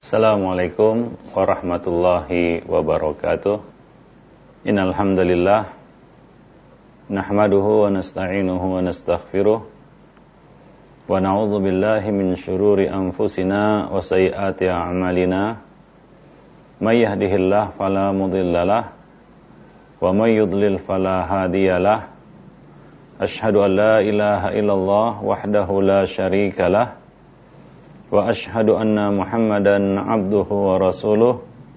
Assalamualaikum warahmatullahi wabarakatuh. Innal hamdalillah nahmaduhu wa nasta'inuhu wa nastaghfiruh wa na'udzu billahi min shururi anfusina wa sayyiati a'malina. May yahdihillahu fala mudhillalah wa may yudlil fala hadiyalah. Asyhadu an la ilaha illallah wahdahu la syarikalah wa ashhadu anna Muhammadan abduhu wa rasuluh.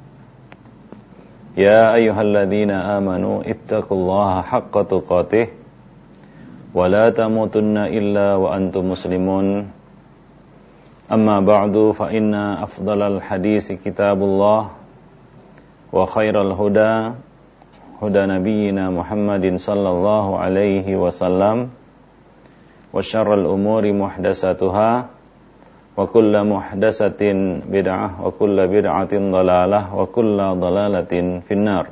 Ya ayyuhalladzina amanu ittaqullaha haqqa tuqatih wa la tamutunna illa wa antum muslimun. Amma ba'du fa inna afdalal hadisi kitabullah wa khairal huda huda nabiyyina Muhammadin sallallahu alaihi wasallam wa syarral umuri muhdatsatuha wa kullu muhdatsatin bid'ah wa kullu bid'atin dhalalah wa kullu dhalalatin finnar.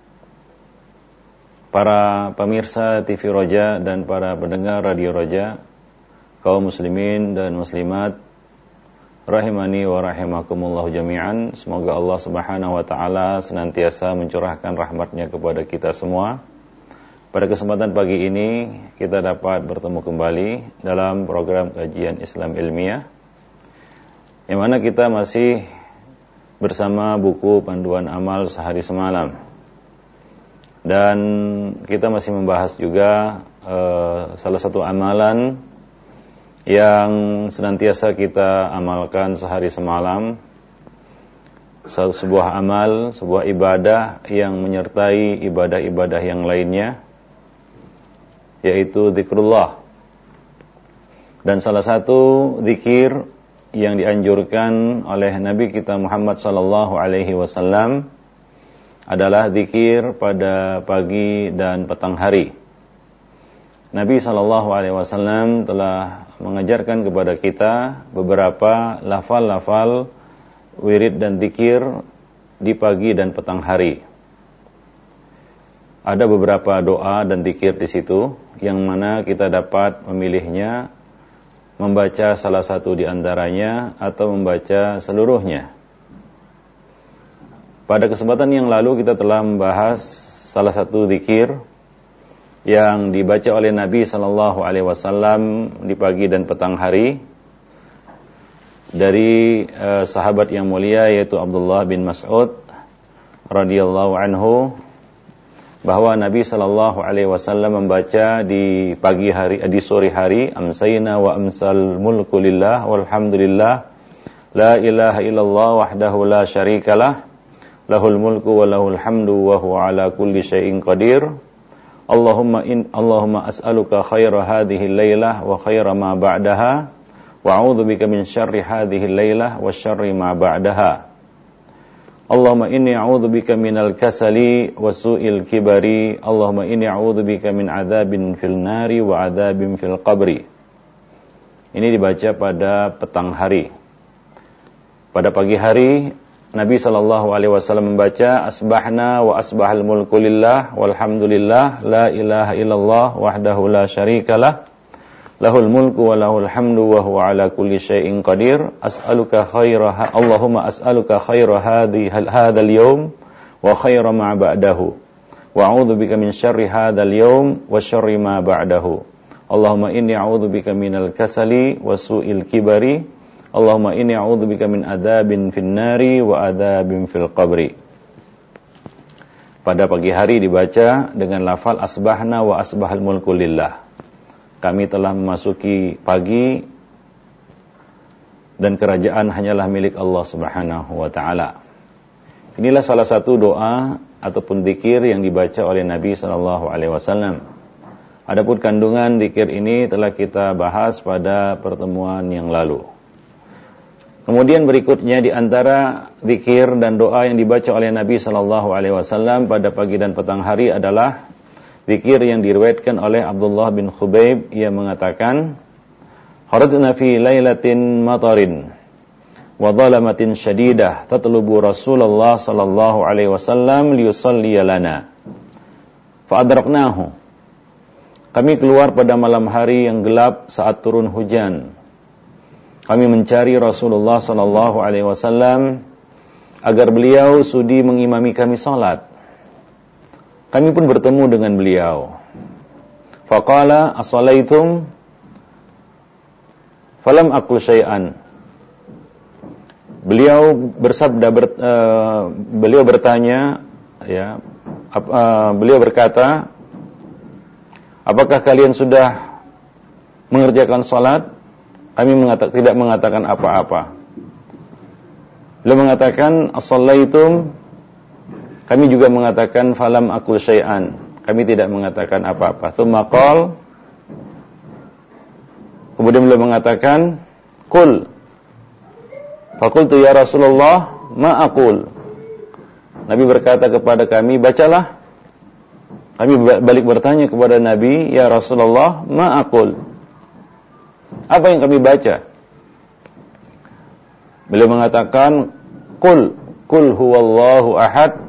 Para pemirsa TV Roja dan para pendengar Radio Roja, kaum muslimin dan muslimat rahimani wa rahimakumullah jami'an, semoga Allah Subhanahu wa taala senantiasa mencurahkan rahmatnya kepada kita semua. Pada kesempatan pagi ini kita dapat bertemu kembali dalam program kajian Islam ilmiah, yang mana kita masih bersama buku panduan amal sehari semalam, dan kita masih membahas juga salah satu amalan yang senantiasa kita amalkan sehari semalam, sebuah amal, sebuah ibadah yang menyertai ibadah-ibadah yang lainnya, yaitu zikrullah. Dan salah satu zikir yang dianjurkan oleh Nabi kita Muhammad sallallahu alaihi wasallam adalah zikir pada pagi dan petang hari. Nabi sallallahu alaihi wasallam telah mengajarkan kepada kita beberapa lafal-lafal wirid dan zikir di pagi dan petang hari. Ada beberapa doa dan zikir di situ yang mana kita dapat memilihnya, membaca salah satu di antaranya atau membaca seluruhnya. Pada kesempatan yang lalu kita telah membahas salah satu zikir yang dibaca oleh Nabi sallallahu alaihi wasallam di pagi dan petang hari dari sahabat yang mulia, yaitu Abdullah bin Mas'ud radhiyallahu anhu, bahwa Nabi sallallahu alaihi wasallam membaca di pagi hari, di sore hari, amsayna wa amsal mulku lillah walhamdulillah la ilaha illallah wahdahu la syarikalah lahul mulku wa lahul hamdu wa huwa ala kulli syai'in qadir. Allahumma as'aluka khaira hadhihi lailah wa khaira ma ba'daha wa a'udzu bika min syarri hadhihi lailah wa syarri ma ba'daha. Allahumma inni a'udzubika minal kasali wa su'il kibari. Allahumma inni a'udzubika min adzabin fil nari wa adzabin fil qabri. Ini dibaca pada petang hari. Pada pagi hari Nabi sallallahu alaihi wasallam membaca asbahna wa asbahal mulku lillah walhamdulillah la ilaha illallah wahdahu la syarikalah lahul mulku wa lahul hamdu wa huwa ala kulli syai'in qadir. Allahumma as'aluka khaira hadzal yawm wa khaira ma ba'dahu wa a'udzu bika min syarri hadzal yawm wa syarri ma ba'dahu. Allahumma inni a'udzu bika minal kasali wa su'il kibari. Allahumma inni a'udzu bika min adzabin fin nari wa adzabin fil qabri. Pada pagi hari dibaca dengan lafal asbahna wa asbahal mulku lillah. Kami telah memasuki pagi dan kerajaan hanyalah milik Allah Subhanahu wa taala. Inilah salah satu doa ataupun zikir yang dibaca oleh Nabi sallallahu alaihi wasallam. Adapun kandungan zikir ini telah kita bahas pada pertemuan yang lalu. Kemudian berikutnya di antara zikir dan doa yang dibaca oleh Nabi sallallahu alaihi wasallam pada pagi dan petang hari adalah zikir yang diriwayatkan oleh Abdullah bin Khubayb. Ia mengatakan, kharajna fi lailatin matarin wa dhalamatin syadidah tatlubu Rasulullah sallallahu alaihi wasallam liyusalli lana fa adraknahu. Kami keluar pada malam hari yang gelap saat turun hujan. kami mencari Rasulullah sallallahu alaihi wasallam agar beliau sudi mengimami kami salat. Kami pun bertemu dengan beliau. Faqala as-salaitum? Falam aqul syai'an. Beliau bersabda, beliau bertanya, ya, beliau berkata, apakah kalian sudah mengerjakan salat? Kami tidak mengatakan apa-apa. Beliau mengatakan as-sallaitum? Kami juga mengatakan falam aqul syai'an. Kami tidak mengatakan apa-apa. Tsumma qala, kemudian beliau mengatakan qul. Faqultu ya Rasulullah ma aqul. Nabi berkata kepada kami, bacalah. Kami balik bertanya kepada Nabi, ya Rasulullah ma aqul. Apa yang kami baca? Beliau mengatakan qul huwallahu ahad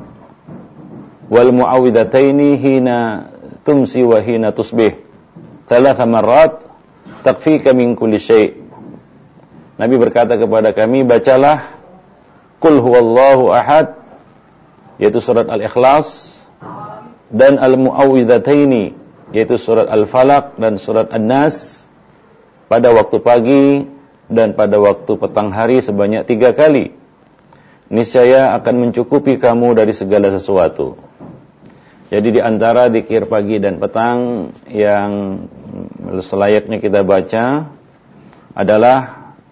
wal mu'awwidhataini hina tumsi wa hina tusbih 3 marrat takfika min kulli syai'. Nabi berkata kepada kami, bacalah qul huwallahu ahad, yaitu surat Al-Ikhlas, dan al-mu'awwidhataini, yaitu surat Al-Falaq dan surat An-Nas, pada waktu pagi dan pada waktu petang hari sebanyak 3 kali. Niscaya akan mencukupi kamu dari segala sesuatu. Jadi di antara zikir pagi dan petang yang selayaknya kita baca adalah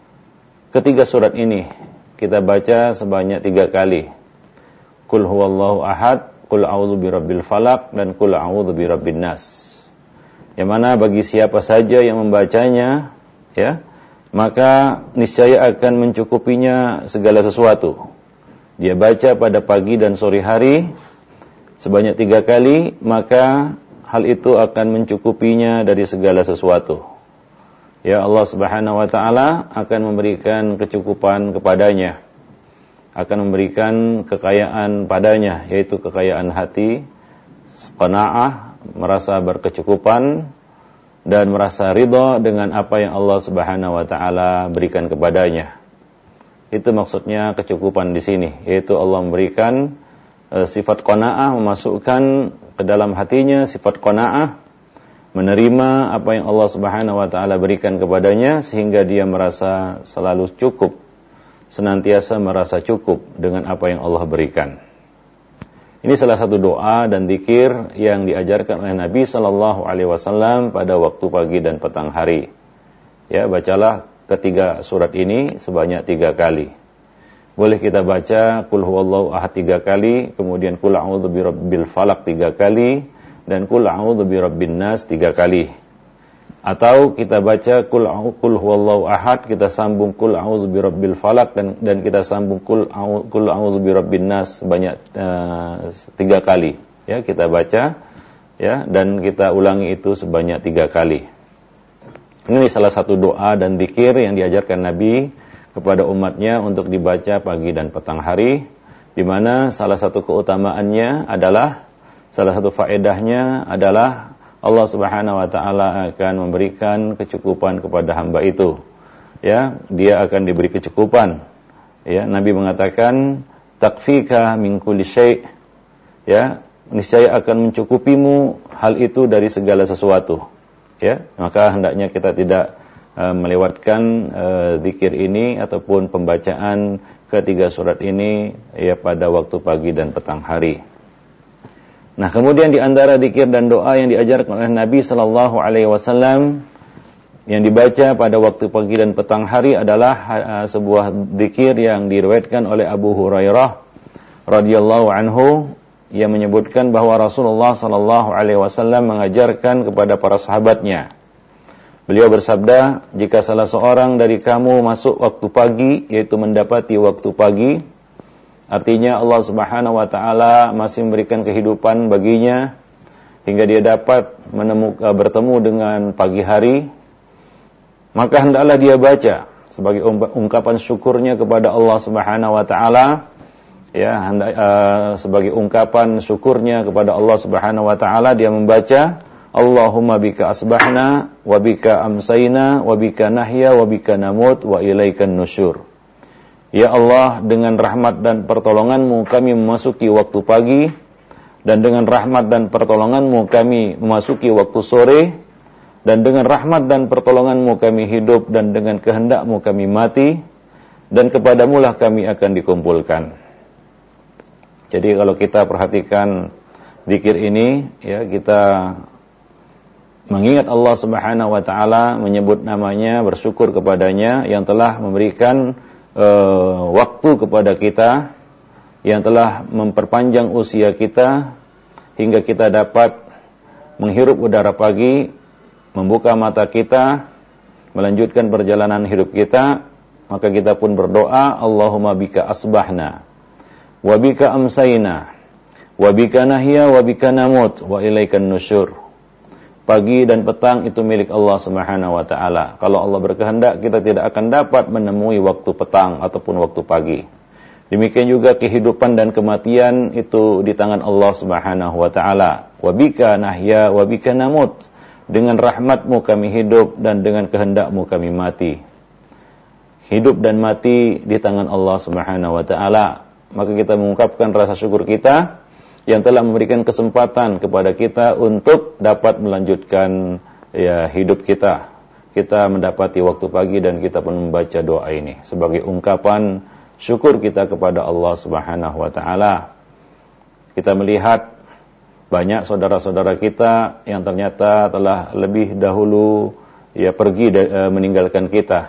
ketiga surat ini. Kita baca sebanyak 3 kali. Qul huwallahu ahad, qul a'udzu birabbil falaq, dan qul a'udzu birabbin nas. Yang mana bagi siapa saja yang membacanya, ya, maka niscaya akan mencukupinya segala sesuatu. Dia baca pada pagi dan sore hari sebanyak 3 kali, maka hal itu akan mencukupinya dari segala sesuatu. Ya, Allah Subhanahu wa taala akan memberikan kecukupan kepadanya, akan memberikan kekayaan padanya, yaitu kekayaan hati, qanaah, merasa berkecukupan dan merasa ridha dengan apa yang Allah Subhanahu wa taala berikan kepadanya. Itu maksudnya kecukupan di sini, yaitu Allah memberikan sifat qanaah, memasukkan ke dalam hatinya sifat qanaah, menerima apa yang Allah Subhanahu wa taala berikan kepadanya sehingga dia merasa selalu cukup, senantiasa merasa cukup dengan apa yang Allah berikan. Ini salah satu doa dan zikir yang diajarkan oleh Nabi sallallahu alaihi wasallam pada waktu pagi dan petang hari. Ya, bacalah ketiga surat ini sebanyak 3 kali. Boleh kita baca qul huwallahu ahad 3 kali, kemudian qul a'udzu birabbil falaq 3 kali, dan qul a'udzu birabbin nas 3 kali. Atau kita baca qul huwallahu ahad, kita sambung qul a'udzu birabbil falaq, dan kita sambung qul a'udzu birabbin nas sebanyak 3 kali. Ya, kita baca, ya, dan kita ulangi itu sebanyak 3 kali. Ini salah satu doa dan zikir yang diajarkan Nabi kepada umatnya untuk dibaca pagi dan petang hari, di mana salah satu keutamaannya adalah, salah satu faedahnya adalah Allah Subhanahu wa taala akan memberikan kecukupan kepada hamba itu. Ya, dia akan diberi kecukupan. Ya, Nabi mengatakan takfika min kulli syai'. Ya, niscaya akan mencukupimu hal itu dari segala sesuatu. Ya, maka hendaknya kita tidak melewatkan zikir ini ataupun pembacaan ketiga surat ini ya pada waktu pagi dan petang hari. Nah, kemudian di antara zikir dan doa yang diajarkan oleh Nabi sallallahu alaihi wasallam yang dibaca pada waktu pagi dan petang hari adalah sebuah zikir yang diriwayatkan oleh Abu Hurairah radhiyallahu anhu, yang menyebutkan bahwa Rasulullah sallallahu alaihi wasallam mengajarkan kepada para sahabatnya. Beliau bersabda, jika salah seorang dari kamu masuk waktu pagi, yaitu mendapati waktu pagi, artinya Allah Subhanahu wa taala masih memberikan kehidupan baginya hingga dia dapat bertemu dengan pagi hari, maka hendaklah dia baca sebagai ungkapan syukurnya kepada Allah Subhanahu wa taala, ya, sebagai ungkapan syukurnya kepada Allah Subhanahu wa taala dia membaca Allahumma bika asbahna wa bika amsayna wa bika nahya wa bika namut wa ilaikan nusyur. Ya Allah, dengan rahmat dan pertolongan-Mu kami memasuki waktu pagi, dan dengan rahmat dan pertolongan-Mu kami memasuki waktu sore, dan dengan rahmat dan pertolongan-Mu kami hidup, dan dengan kehendak-Mu kami mati, dan kepadamu lah kami akan dikumpulkan. Jadi kalau kita perhatikan zikir ini, ya, kita mengingat Allah Subhanahu wa taala, menyebut namanya, bersyukur kepadanya yang telah memberikan waktu kepada kita, yang telah memperpanjang usia kita hingga kita dapat menghirup udara pagi, membuka mata kita, melanjutkan perjalanan hidup kita. Maka kita pun berdoa, Allahumma bika asbahna wa bika amsayna wa bika nahya wa bika namut wa ilaikan nusyur. Pagi dan petang itu milik Allah Subhanahu wa taala. Kalau Allah berkehendak, kita tidak akan dapat menemui waktu petang ataupun waktu pagi. Demikian juga kehidupan dan kematian itu di tangan Allah Subhanahu wa taala. Wa bika nahya wa bika namut. Dengan rahmat-Mu kami hidup, dan dengan kehendak-Mu kami mati. Hidup dan mati di tangan Allah Subhanahu wa taala. Maka kita mengungkapkan rasa syukur kita yang telah memberikan kesempatan kepada kita untuk dapat melanjutkan, ya, hidup kita. Kita mendapati waktu pagi dan kita pun membaca doa ini sebagai ungkapan syukur kita kepada Allah Subhanahu wa taala. Kita melihat banyak saudara-saudara kita yang ternyata telah lebih dahulu, ya, pergi meninggalkan kita.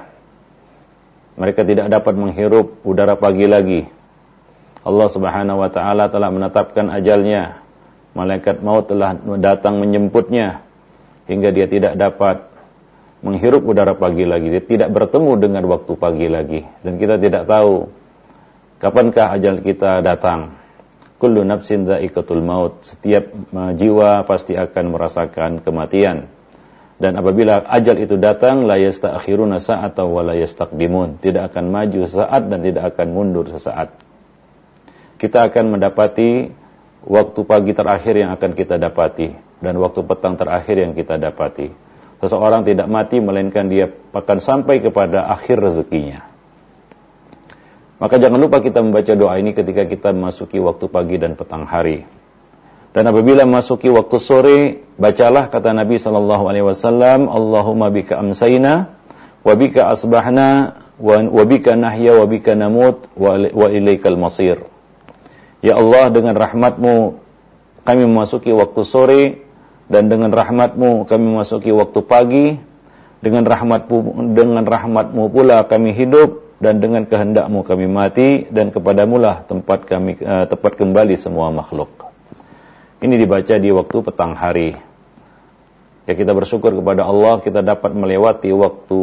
Mereka tidak dapat menghirup udara pagi lagi. Allah Subhanahu wa taala telah menetapkan ajalnya. Malaikat maut telah datang menjemputnya hingga dia tidak dapat menghirup udara pagi lagi. Dia tidak bertemu dengan waktu pagi lagi, dan kita tidak tahu kapankah ajal kita datang. Kullu nafsin dha'iqatul maut. Setiap jiwa pasti akan merasakan kematian. Dan apabila ajal itu datang, la yasta'khiruna sa'atan wa la yastaqdimun. Tidak akan maju sesaat dan tidak akan mundur sesaat. Kita akan mendapati waktu pagi terakhir yang akan kita dapati, dan waktu petang terakhir yang kita dapati. Seseorang tidak mati melainkan dia akan sampai kepada akhir rezekinya. Maka jangan lupa kita membaca doa ini ketika kita memasuki waktu pagi dan petang hari. Dan apabila memasuki waktu sore, bacalah kata Nabi SAW, Allahumma bika amsayna wa bika asbahna wa bika nahya wa bika namut wa ilaikal masir. Ya Allah, dengan rahmat-Mu kami memasuki waktu sore, dan dengan rahmat-Mu kami memasuki waktu pagi. Dengan rahmat-Mu pula kami hidup, dan dengan kehendak-Mu kami mati, dan kepadamu lah tempat kembali semua makhluk. Ini dibaca di waktu petang hari. Ya, kita bersyukur kepada Allah, kita dapat melewati waktu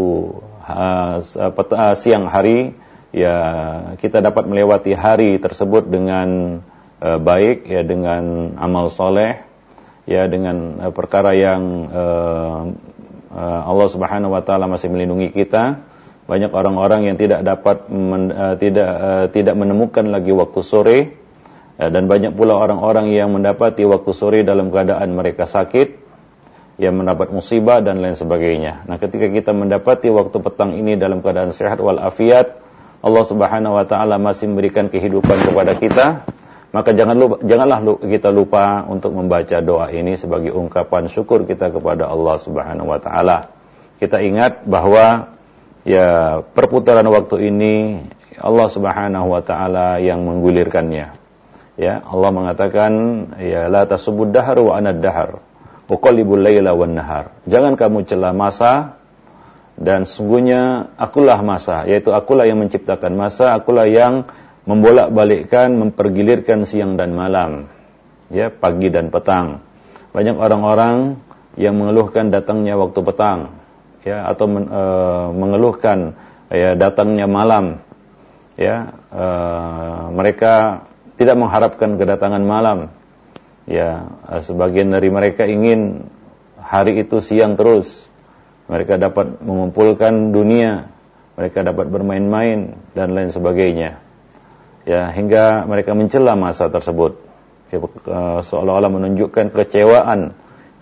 siang hari. Ya, kita dapat melewati hari tersebut dengan baik, ya, dengan amal soleh, ya, dengan perkara yang Allah Subhanahu wa taala masih melindungi kita. Banyak orang-orang yang tidak dapat tidak menemukan lagi waktu sore, ya, dan banyak pula orang-orang yang mendapati waktu sore dalam keadaan mereka sakit, ya, mendapat musibah dan lain sebagainya. Nah, ketika kita mendapati waktu petang ini dalam keadaan sehat walafiat, Allah Subhanahu wa taala masih memberikan kehidupan kepada kita, maka janganlah kita lupa untuk membaca doa ini sebagai ungkapan syukur kita kepada Allah Subhanahu wa taala. Kita ingat bahwa, ya, perputaran waktu ini Allah Subhanahu wa taala yang menggulirkannya. Ya, Allah mengatakan, ya, la tasubud dahar wa anad dahar wa qalibul laila wan nahar. Jangan kamu cela masa, dan sesungguhnya akulah masa, yaitu akulah yang menciptakan masa, akulah yang membolak-balikkan, mempergilirkan siang dan malam, ya, pagi dan petang. Banyak orang-orang yang mengeluhkan datangnya waktu petang, ya, atau mengeluhkan, ya, datangnya malam, ya. Mereka tidak mengharapkan kedatangan malam, ya. Sebagian dari mereka ingin hari itu siang terus. Mereka dapat mengumpulkan dunia, mereka dapat bermain-main dan lain sebagainya. Ya, hingga mereka mencela masa tersebut. Ya, seolah-olah menunjukkan kekecewaan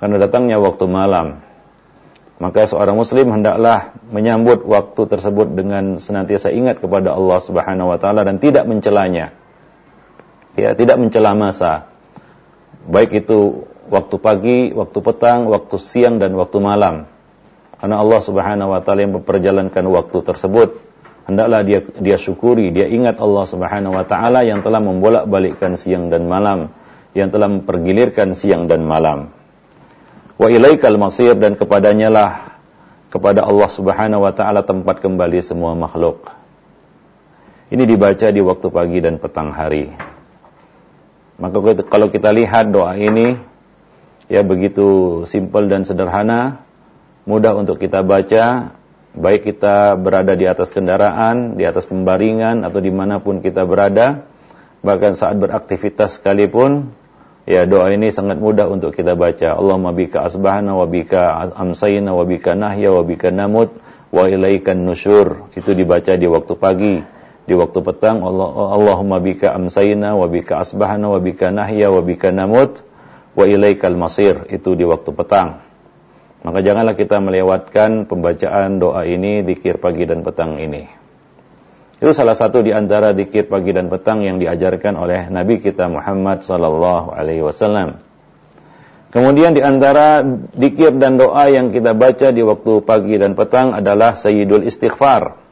karena datangnya waktu malam. Maka seorang muslim hendaklah menyambut waktu tersebut dengan senantiasa ingat kepada Allah Subhanahu wa taala dan tidak mencelanya. Ya, tidak mencela masa. Baik itu waktu pagi, waktu petang, waktu siang dan waktu malam. Karena Allah Subhanahu wa taala yang memperjalankan waktu tersebut, hendaklah dia syukuri, dia ingat Allah Subhanahu wa taala yang telah membolak-balikkan siang dan malam, yang telah mempergilirkan siang dan malam. Wa ilaikal masir, dan kepadanya lah, kepada Allah Subhanahu wa taala tempat kembali semua makhluk. Ini dibaca di waktu pagi dan petang hari. Maka kalau kita lihat doa ini, ya begitu simpel dan sederhana, mudah untuk kita baca, baik kita berada di atas kendaraan, di atas pembaringan, atau dimanapun kita berada, bahkan saat beraktivitas sekalipun, ya doa ini sangat mudah untuk kita baca. Allahumma bika asbahna wa bika amsayna wa bika nahya wa bika namut wa ilaikan nusyur. Itu dibaca di waktu pagi. Di waktu petang, Allahumma bika amsayna wa bika asbahna wa bika nahya wa bika namut wa ilaikal masir. Itu di waktu petang. Maka janganlah kita melewatkan pembacaan doa ini, zikir pagi dan petang ini. Itu salah satu di antara zikir pagi dan petang yang diajarkan oleh Nabi kita Muhammad sallallahu alaihi wasallam. Kemudian di antara zikir dan doa yang kita baca di waktu pagi dan petang adalah Sayyidul Istighfar.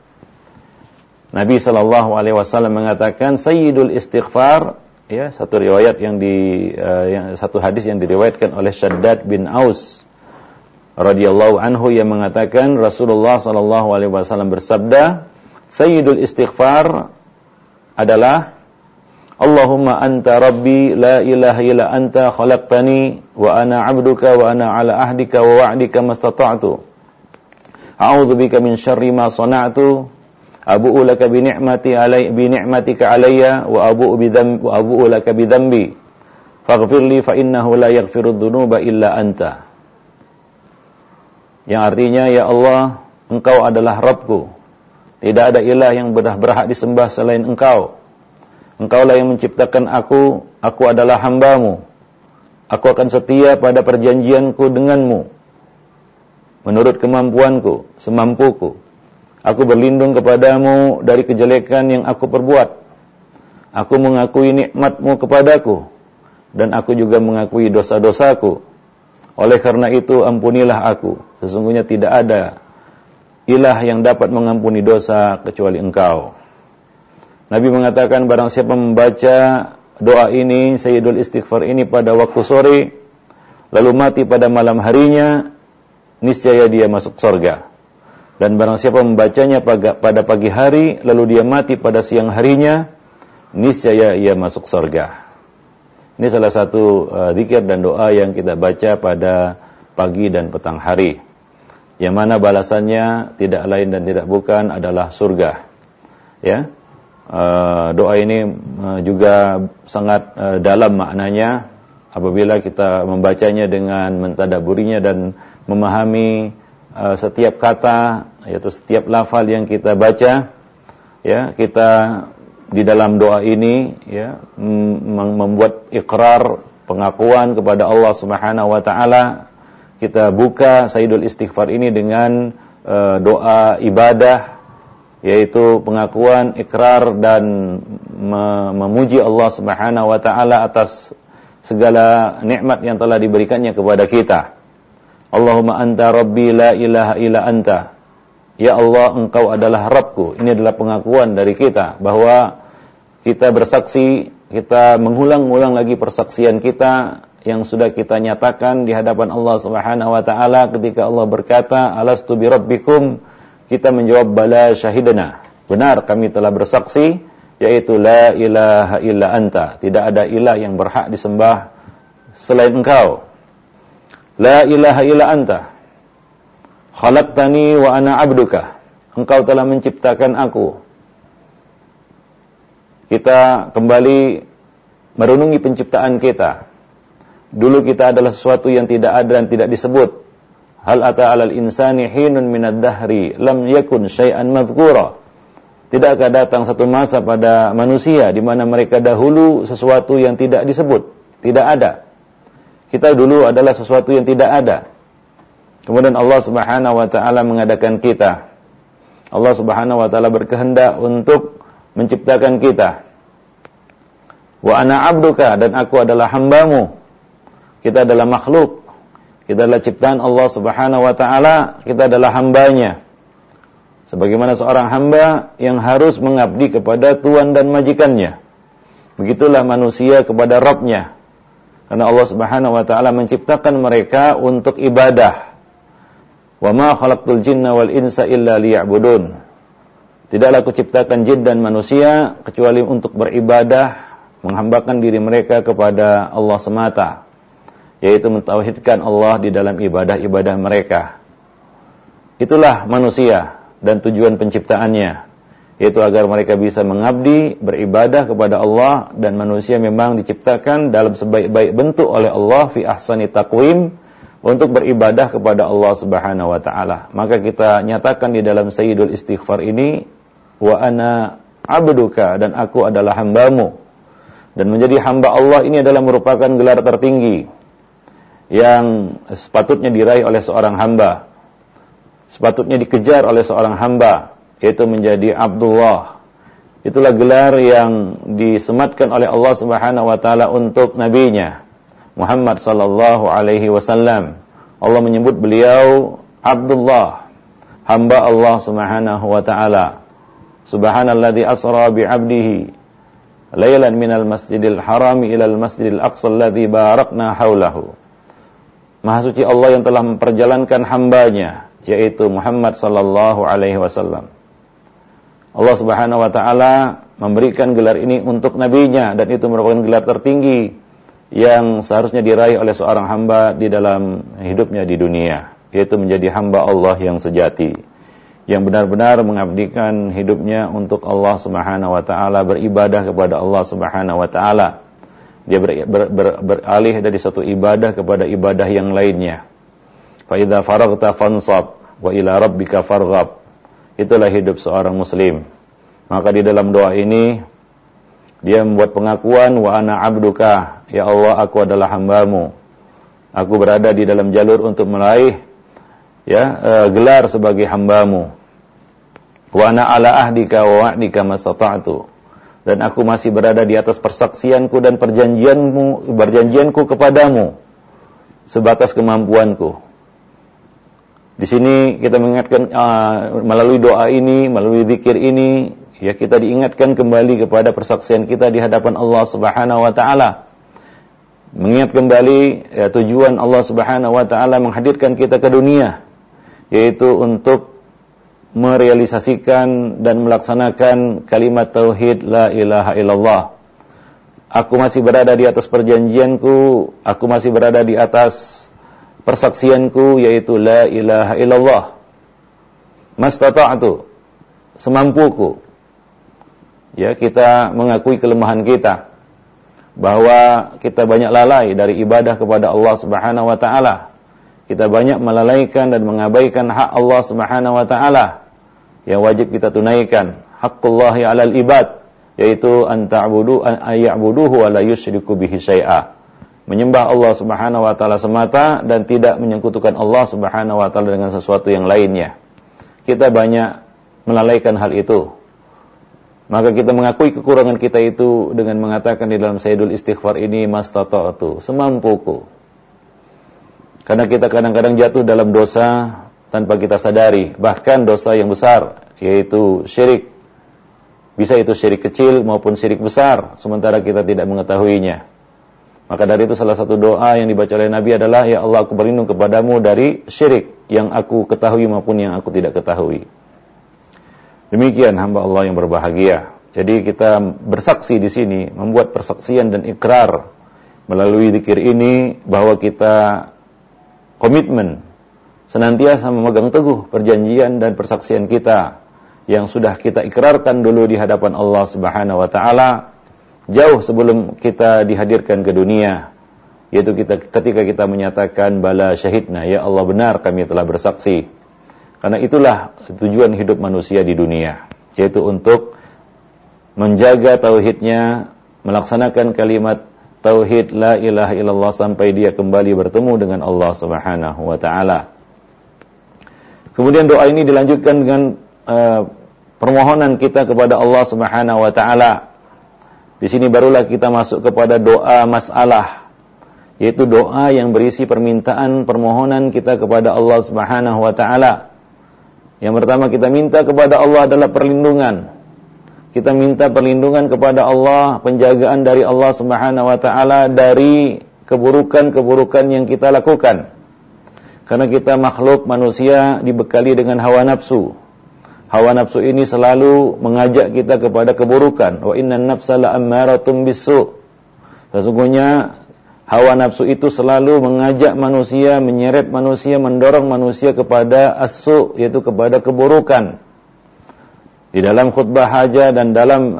Nabi sallallahu alaihi wasallam mengatakan Sayyidul Istighfar, ya, satu riwayat satu hadis yang diriwayatkan oleh Shaddad bin Aus radhiyallahu anhu yang mengatakan Rasulullah sallallahu alaihi wasallam bersabda, Sayyidul Istighfar adalah Allahumma anta rabbi la ilaha illa anta khalaqtani wa ana 'abduka wa ana 'ala ahdika wa wa'dika mastata'tu. A'udzu bika min syarri ma sana'tu. Abu'u laka bi ni'matika 'alayya wa abu'u laka bi dhanbi. Faghfir li fa innahu la yaghfiru dzunuba illa anta. Yang artinya, ya Allah, Engkau adalah Rabbku. Tidak ada ilah yang berhak disembah selain Engkau. Engkaulah yang menciptakan aku adalah hamba-Mu. Aku akan setia pada perjanjianku denganmu, menurut kemampuanku, semampuku. Aku berlindung kepadamu dari kejelekan yang aku perbuat. Aku mengakui nikmat-Mu kepadaku, dan aku juga mengakui dosa-dosaku. Oleh karena itu, ampunilah aku. Sesungguhnya tidak ada ilah yang dapat mengampuni dosa kecuali Engkau. Nabi mengatakan, barang siapa membaca doa ini, Sayyidul Istighfar ini pada waktu sore, lalu mati pada malam harinya, niscaya dia masuk surga. Dan barang siapa membacanya pada pagi hari, lalu dia mati pada siang harinya, niscaya ia masuk surga. Ini salah satu zikir dan doa yang kita baca pada pagi dan petang hari, yang mana balasannya tidak lain dan tidak bukan adalah surga. Ya, doa ini juga sangat dalam maknanya apabila kita membacanya dengan mentadaburinya dan memahami setiap kata, yaitu setiap lafal yang kita baca. Ya, kita di dalam doa ini, ya, membuat ikrar, pengakuan kepada Allah Subhanahu wa taala. Kita buka Sayyidul Istighfar ini dengan doa ibadah, yaitu pengakuan, ikrar, dan memuji Allah Subhanahu wa taala atas segala nikmat yang telah diberikannya kepada kita. Allahumma anta rabbi la ilaha illa anta. Ya Allah, Engkau adalah Rabbku. Ini adalah pengakuan dari kita bahwa kita bersaksi, kita mengulang-ulang lagi persaksian kita yang sudah kita nyatakan di hadapan Allah Subhanahu wa taala ketika Allah berkata, alastu bi rabbikum, kita menjawab bala syahidana. Benar, kami telah bersaksi, yaitu la ilaha illa anta, tidak ada ilah yang berhak disembah selain Engkau. La ilaha illa anta khalaqtani wa ana 'abduka, Engkau telah menciptakan aku. Kita kembali merenungi penciptaan kita. Dulu kita adalah sesuatu yang tidak ada dan tidak disebut. Hal ata 'alal insani hinun minad dahri lam yakun syai'an madhkura. Tidakkah datang satu masa pada manusia di mana mereka dahulu sesuatu yang tidak disebut, tidak ada. Kita dulu adalah sesuatu yang tidak ada. Kemudian Allah Subhanahu wa taala mengadakan kita. Allah Subhanahu wa taala berkehendak untuk menciptakan kita. Wa ana 'abduka, dan aku adalah hambamu. Kita adalah makhluk. Kita adalah ciptaan Allah Subhanahu wa taala, kita adalah hambanya. Sebagaimana seorang hamba yang harus mengabdi kepada tuan dan majikannya. Begitulah manusia kepada Rabbnya. Karena Allah Subhanahu wa taala menciptakan mereka untuk ibadah. Wa ma khalaqtul jinna wal insa illa liya'budun. Tidaklah kuciptakan jin dan manusia kecuali untuk beribadah, menghambakan diri mereka kepada Allah semata, yaitu mentauhidkan Allah di dalam ibadah-ibadah mereka. Itulah manusia dan tujuan penciptaannya, yaitu agar mereka bisa mengabdi, beribadah kepada Allah, dan manusia memang diciptakan dalam sebaik-baik bentuk oleh Allah fi ahsani taqwim untuk beribadah kepada Allah Subhanahu wa taala. Maka kita nyatakan di dalam Sayyidul Istighfar ini, wa ana 'abduka, dan aku adalah hambamu. Dan menjadi hamba Allah ini adalah merupakan gelar tertinggi yang sepatutnya diraih oleh seorang hamba, sepatutnya dikejar oleh seorang hamba, yaitu menjadi Abdullah. Itulah gelar yang disematkan oleh Allah Subhanahu wa taala untuk nabinya Muhammad sallallahu alaihi wasallam. Allah menyebut beliau Abdullah, hamba Allah Subhanahu wa taala. Subhanalladzi asra bi 'abdihi lailan minal masjidil harami ilal masjidil aqsa alladzi barakna haulahu. Maha suci Allah yang telah memperjalankan hambanya, yaitu Muhammad sallallahu alaihi wasallam. Allah Subhanahu wa taala memberikan gelar ini untuk nabinya, dan itu merupakan gelar tertinggi yang seharusnya diraih oleh seorang hamba di dalam hidupnya di dunia, yaitu menjadi hamba Allah yang sejati, yang benar-benar mengabdikan hidupnya untuk Allah Subhanahu wa taala, beribadah kepada Allah Subhanahu wa taala. Dia beralih dari satu ibadah kepada ibadah yang lainnya. Fa idza faraghta fansab wa ila rabbika farghab. Itulah hidup seorang muslim. Maka di dalam doa ini dia membuat pengakuan, wa ana 'abduka, ya Allah, aku adalah hambamu. Aku berada di dalam jalur untuk meraih gelar sebagai hambamu. Wa ana ala ahdika wa wa'dika mastata'tu, dan aku masih berada di atas persaksianku dan perjanjianku kepadamu sebatas kemampuanku. Di sini kita mengingatkan melalui doa ini, melalui zikir ini, ya, kita diingatkan kembali kepada persaksian kita di hadapan Allah Subhanahu wa taala. Mengingat kembali tujuan Allah Subhanahu wa taala menghadirkan kita ke dunia, yaitu untuk merealisasikan dan melaksanakan kalimat tauhid la ilaha illallah. Aku masih berada di atas perjanjianku, aku masih berada di atas persaksianku, yaitu la ilaha illallah. Mastata'tu, semampuku. Ya, kita mengakui kelemahan kita, bahwa kita banyak lalai dari ibadah kepada Allah Subhanahu wa taala. Kita banyak melalaikan dan mengabaikan hak Allah Subhanahu wa taala yang wajib kita tunaikan. Haqqullahi 'alal ibad, yaitu an ya'buduhu wa la yusyriku bihi syai'a. Menyembah Allah Subhanahu wa taala semata dan tidak menyekutukan Allah Subhanahu wa taala dengan sesuatu yang lainnya. Kita banyak melalaikan hal itu. Maka kita mengakui kekurangan kita itu dengan mengatakan di dalam Sayyidul Istighfar ini, mastata'tu, semampuku. Karena kita kadang-kadang jatuh dalam dosa tanpa kita sadari, bahkan dosa yang besar, yaitu syirik. Bisa itu syirik kecil maupun syirik besar, sementara kita tidak mengetahuinya. Maka dari itu salah satu doa yang dibaca oleh Nabi adalah, ya Allah, aku berlindung kepadamu dari syirik yang aku ketahui maupun yang aku tidak ketahui. Demikian hamba Allah yang berbahagia. Jadi kita bersaksi di sini, membuat persaksian dan ikrar melalui zikir ini bahwa kita komitmen senantiasa memegang teguh perjanjian dan persaksian kita yang sudah kita ikrarkan dulu di hadapan Allah Subhanahu wa taala jauh sebelum kita dihadirkan ke dunia, yaitu ketika kita menyatakan bala syahidna, ya Allah, benar kami telah bersaksi. Karena itulah tujuan hidup manusia di dunia, yaitu untuk menjaga tauhidnya, melaksanakan kalimat tauhid la ilaha illallah sampai dia kembali bertemu dengan Allah Subhanahu wa taala. Kemudian doa ini dilanjutkan dengan permohonan kita kepada Allah Subhanahu wa taala. Di sini barulah kita masuk kepada doa masalah, yaitu doa yang berisi permintaan permohonan kita kepada Allah Subhanahu wa taala. Yang pertama kita minta kepada Allah adalah perlindungan. Kita minta perlindungan kepada Allah, penjagaan dari Allah Subhanahu wa taala dari keburukan-keburukan yang kita lakukan. Karena kita makhluk manusia dibekali dengan hawa nafsu. Hawa nafsu ini selalu mengajak kita kepada keburukan. Wa innan nafsa la'ammaratun bisu'. Sesungguhnya hawa nafsu itu selalu mengajak manusia, menyeret manusia, mendorong manusia kepada as-su', yaitu kepada keburukan. Di dalam khutbah hajah dan dalam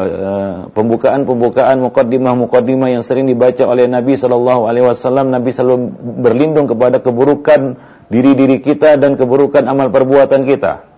pembukaan mukaddimah yang sering dibaca oleh Nabi SAW, Nabi selalu berlindung kepada keburukan diri-diri kita dan keburukan amal perbuatan kita.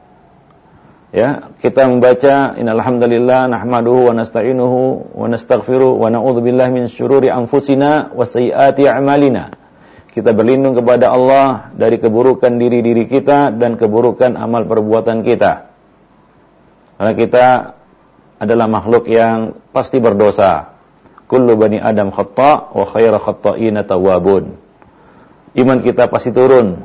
Ya, kita membaca innal hamdalillah nahmaduhu wa nasta'inuhu wa nastaghfiruh wa na'udzubillahi min syururi anfusina wa sayyiati a'malina. Kita berlindung kepada Allah dari keburukan diri-diri kita dan keburukan amal perbuatan kita. Karena kita adalah makhluk yang pasti berdosa. Kullu bani Adam khata' wa khairu khata'ina tawwabun. Iman kita pasti turun.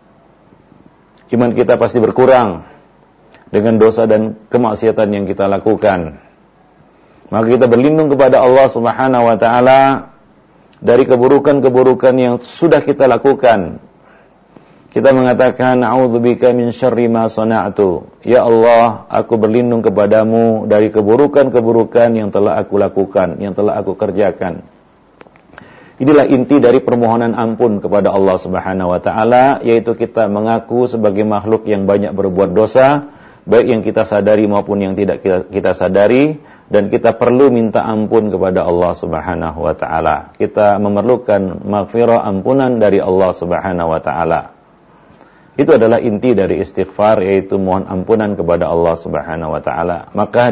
Iman kita pasti berkurang dengan dosa dan kemaksiatan yang kita lakukan. Maka kita berlindung kepada Allah Subhanahu wa taala dari keburukan-keburukan yang sudah kita lakukan. Kita mengatakan a'udzubika min syarri ma sana'tu. Ya Allah, aku berlindung kepadamu dari keburukan-keburukan yang telah aku lakukan, yang telah aku kerjakan. Inilah inti dari permohonan ampun kepada Allah Subhanahu wa taala, yaitu kita mengaku sebagai makhluk yang banyak berbuat dosa, baik yang kita sadari maupun yang tidak kita sadari, dan kita perlu minta ampun kepada Allah Subhanahu wa taala. Kita memerlukan maghfirah, ampunan dari Allah Subhanahu wa taala. Itu adalah inti dari istighfar, yaitu mohon ampunan kepada Allah Subhanahu wa taala. Maka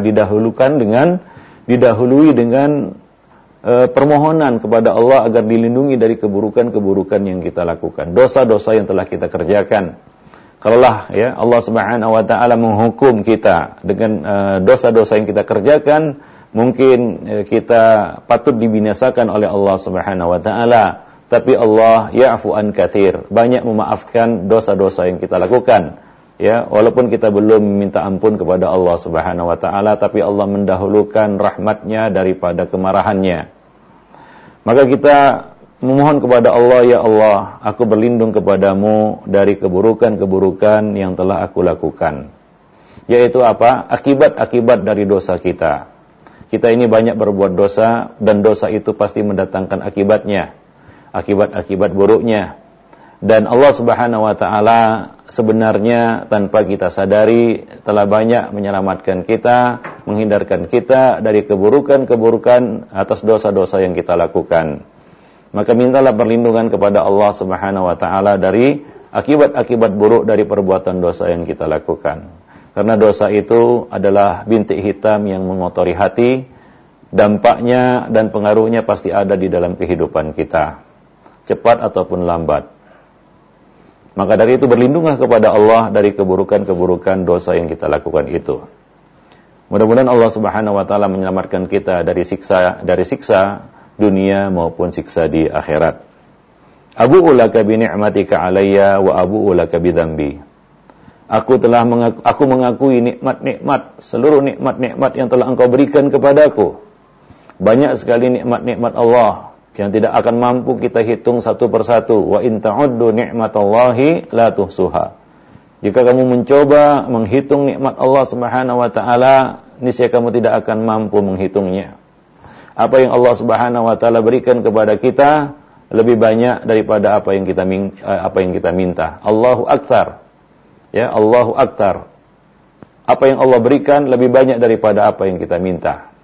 didahului dengan permohonan kepada Allah agar dilindungi dari keburukan-keburukan yang kita lakukan, dosa-dosa yang telah kita kerjakan. Kalaulah ya Allah Subhanahu wa taala menghukum kita dengan dosa-dosa yang kita kerjakan, mungkin kita patut dibinasakan oleh Allah Subhanahu wa taala. Tapi Allah ya'fu an katsir, banyak memaafkan dosa-dosa yang kita lakukan. Ya, walaupun kita belum minta ampun kepada Allah Subhanahu wa taala, tapi Allah mendahulukan rahmatnya daripada kemarahannya. Maka kita memohon kepada Allah, ya Allah, aku berlindung kepadamu dari keburukan-keburukan yang telah aku lakukan. Yaitu apa? Akibat-akibat dari dosa kita. Kita ini banyak berbuat dosa, dan dosa itu pasti mendatangkan akibatnya. Akibat-akibat buruknya. Dan Allah Subhanahu wa taala sebenarnya tanpa kita sadari telah banyak menyelamatkan kita, menghindarkan kita dari keburukan-keburukan atas dosa-dosa yang kita lakukan. Maka mintalah perlindungan kepada Allah Subhanahu wa taala dari akibat-akibat buruk dari perbuatan dosa yang kita lakukan. Karena dosa itu adalah bintik hitam yang mengotori hati, dampaknya dan pengaruhnya pasti ada di dalam kehidupan kita, cepat ataupun lambat. Maka dari itu berlindunglah kepada Allah dari keburukan-keburukan dosa yang kita lakukan itu. Mudah-mudahan Allah Subhanahu wa taala menyelamatkan kita dari siksa dunia maupun siksa di akhirat. Abu'u laka bi ni'matika 'alayya wa abu'u laka bi dzambi. Aku mengakui nikmat-nikmat, seluruh nikmat-nikmat yang telah Engkau berikan kepadaku. Banyak sekali nikmat-nikmat Allah yang tidak akan mampu kita hitung satu persatu. Wa in ta'uddu ni'matallahi la tuhsuha. Jika kamu mencoba menghitung nikmat Allah Subhanahu wa taala, niscaya kamu tidak akan mampu menghitungnya. Apa yang Allah Subhanahu wa taala berikan kepada kita lebih banyak daripada apa yang kita minta. Allahu akbar. Ya, Allahu akbar. Apa yang Allah berikan lebih banyak daripada apa yang kita minta.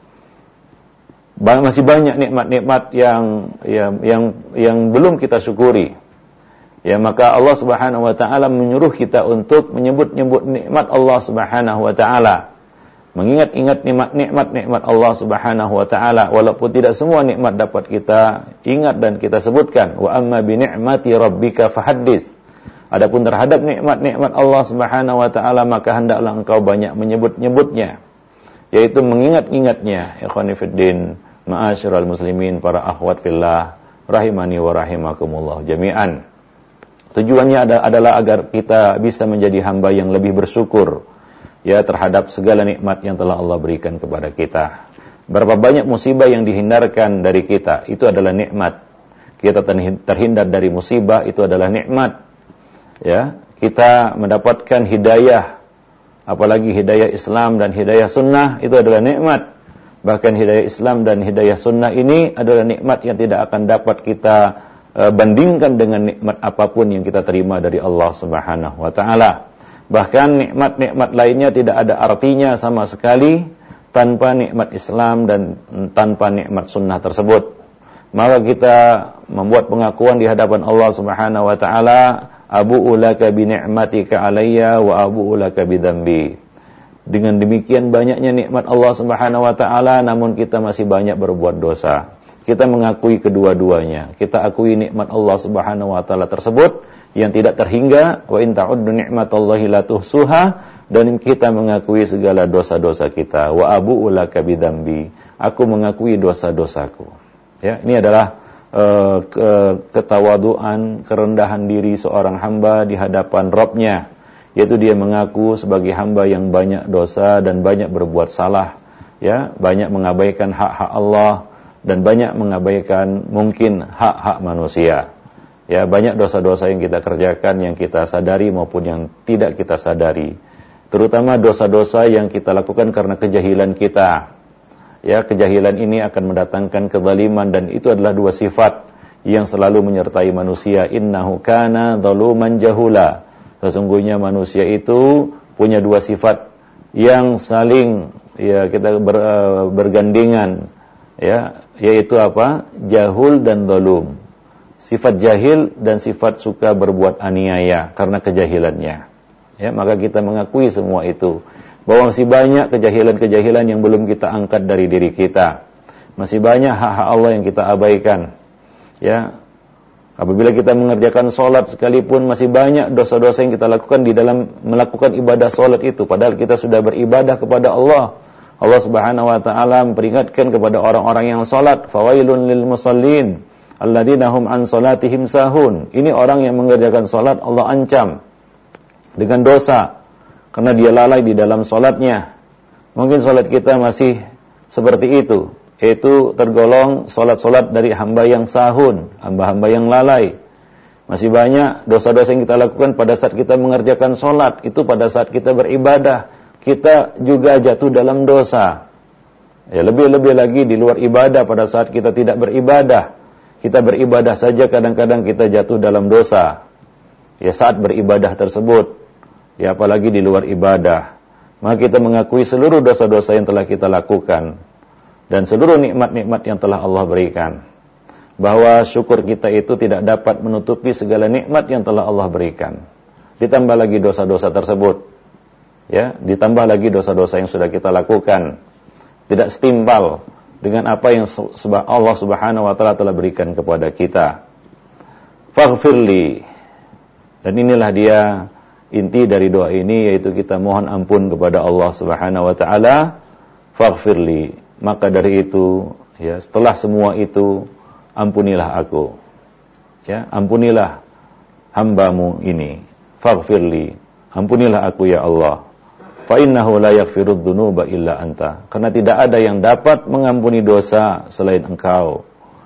Masih banyak nikmat-nikmat yang belum kita syukuri. Ya, maka Allah Subhanahu wa taala menyuruh kita untuk menyebut-nyebut nikmat Allah Subhanahu wa taala. mengingat-ingat nikmat Allah Subhanahu wa taala, walaupun tidak semua nikmat dapat kita ingat dan kita sebutkan. Wa amma bi ni'mati rabbika fahaddits. Adapun terhadap nikmat-nikmat Allah Subhanahu wa taala, maka hendaklah engkau banyak menyebut-nyebutnya, yaitu mengingat-ingatnya. Ikhwani fiddin, ma'asyiral muslimin, para akhwat fillah, rahimani wa rahimakumullah jami'an. Tujuannya adalah agar kita bisa menjadi hamba yang lebih bersyukur ya terhadap segala nikmat yang telah Allah berikan kepada kita. Berapa banyak musibah yang dihindarkan dari kita, itu adalah nikmat. Kita terhindar dari musibah, itu adalah nikmat. Ya, kita mendapatkan hidayah, apalagi hidayah Islam dan hidayah sunnah, itu adalah nikmat. Bahkan hidayah Islam dan hidayah sunnah ini adalah nikmat yang tidak akan dapat kita bandingkan dengan nikmat apapun yang kita terima dari Allah Subhanahu wa taala. Bahkan nikmat-nikmat lainnya tidak ada artinya sama sekali tanpa nikmat Islam dan tanpa nikmat sunnah tersebut. Maka kita membuat pengakuan di hadapan Allah Subhanahu wa taala, abu'u laka bi ni'matika alayya wa abu'u laka bi dzambi. Dengan demikian banyaknya nikmat Allah Subhanahu wa taala, namun kita masih banyak berbuat dosa. Kita mengakui kedua-duanya. Kita akui nikmat Allah Subhanahu wa taala tersebut yang tidak terhingga, wa in ta'uddu ni'matallahi la tuhsuha, dan kita mengakui segala dosa-dosa kita. Wa abu'u laka bidzambi. Aku mengakui dosa-dosaku. Ya, ini adalah ketawaduan, kerendahan diri seorang hamba di hadapan Rabb-Nya, yaitu dia mengaku sebagai hamba yang banyak dosa dan banyak berbuat salah, ya, banyak mengabaikan hak-hak Allah dan banyak mengabaikan mungkin hak-hak manusia. Ya, banyak dosa-dosa yang kita kerjakan, yang kita sadari maupun yang tidak kita sadari. Terutama dosa-dosa yang kita lakukan karena kejahilan kita. Ya, kejahilan ini akan mendatangkan kezaliman, dan itu adalah dua sifat yang selalu menyertai manusia. Innahu kana zaluman jahula. Sesungguhnya manusia itu punya dua sifat yang saling kita bergandengan, ya, yaitu apa? Jahul dan zalum. Sifat jahil dan sifat suka berbuat aniaya karena kejahilannya. Ya, maka kita mengakui semua itu, bahwa masih banyak kejahilan-kejahilan yang belum kita angkat dari diri kita. Masih banyak hak-hak Allah yang kita abaikan. Ya, apabila kita mengerjakan sholat sekalipun, masih banyak dosa-dosa yang kita lakukan di dalam melakukan ibadah sholat itu, padahal kita sudah beribadah kepada Allah. Allah Subhanahu wa taala memperingatkan kepada orang-orang yang sholat, fawailun lil musallin alladzina hum an sholatihim sahun. Ini orang yang mengerjakan sholat, Allah ancam dengan dosa karena dia lalai di dalam sholatnya. Mungkin sholat kita masih seperti itu, yaitu tergolong sholat-sholat dari hamba yang sahun, hamba-hamba yang lalai. Masih banyak dosa-dosa yang kita lakukan pada saat kita mengerjakan sholat, itu pada saat kita beribadah, kita juga jatuh dalam dosa. Ya, lebih-lebih lagi di luar ibadah, pada saat kita tidak beribadah. Kita beribadah saja kadang-kadang kita jatuh dalam dosa. Ya, saat beribadah tersebut, ya apalagi di luar ibadah. Maka kita mengakui seluruh dosa-dosa yang telah kita lakukan dan seluruh nikmat-nikmat yang telah Allah berikan. Bahwa syukur kita itu tidak dapat menutupi segala nikmat yang telah Allah berikan. Ditambah lagi dosa-dosa tersebut. Ya, ditambah lagi dosa-dosa yang sudah kita lakukan. Tidak setimpal dengan apa yang Allah Subhanahu wa taala telah berikan kepada kita. Faghfirli. Dan inilah dia inti dari doa ini, yaitu kita mohon ampun kepada Allah Subhanahu wa taala. Faghfirli. Maka dari itu, ya, setelah semua itu, ampunilah aku. Ya, ampunilah hambamu ini. Faghfirli. Ampunilah aku ya Allah. Fa innahu la yaghfirudz dzunuba illa anta. Karena tidak ada yang dapat mengampuni dosa selain Engkau.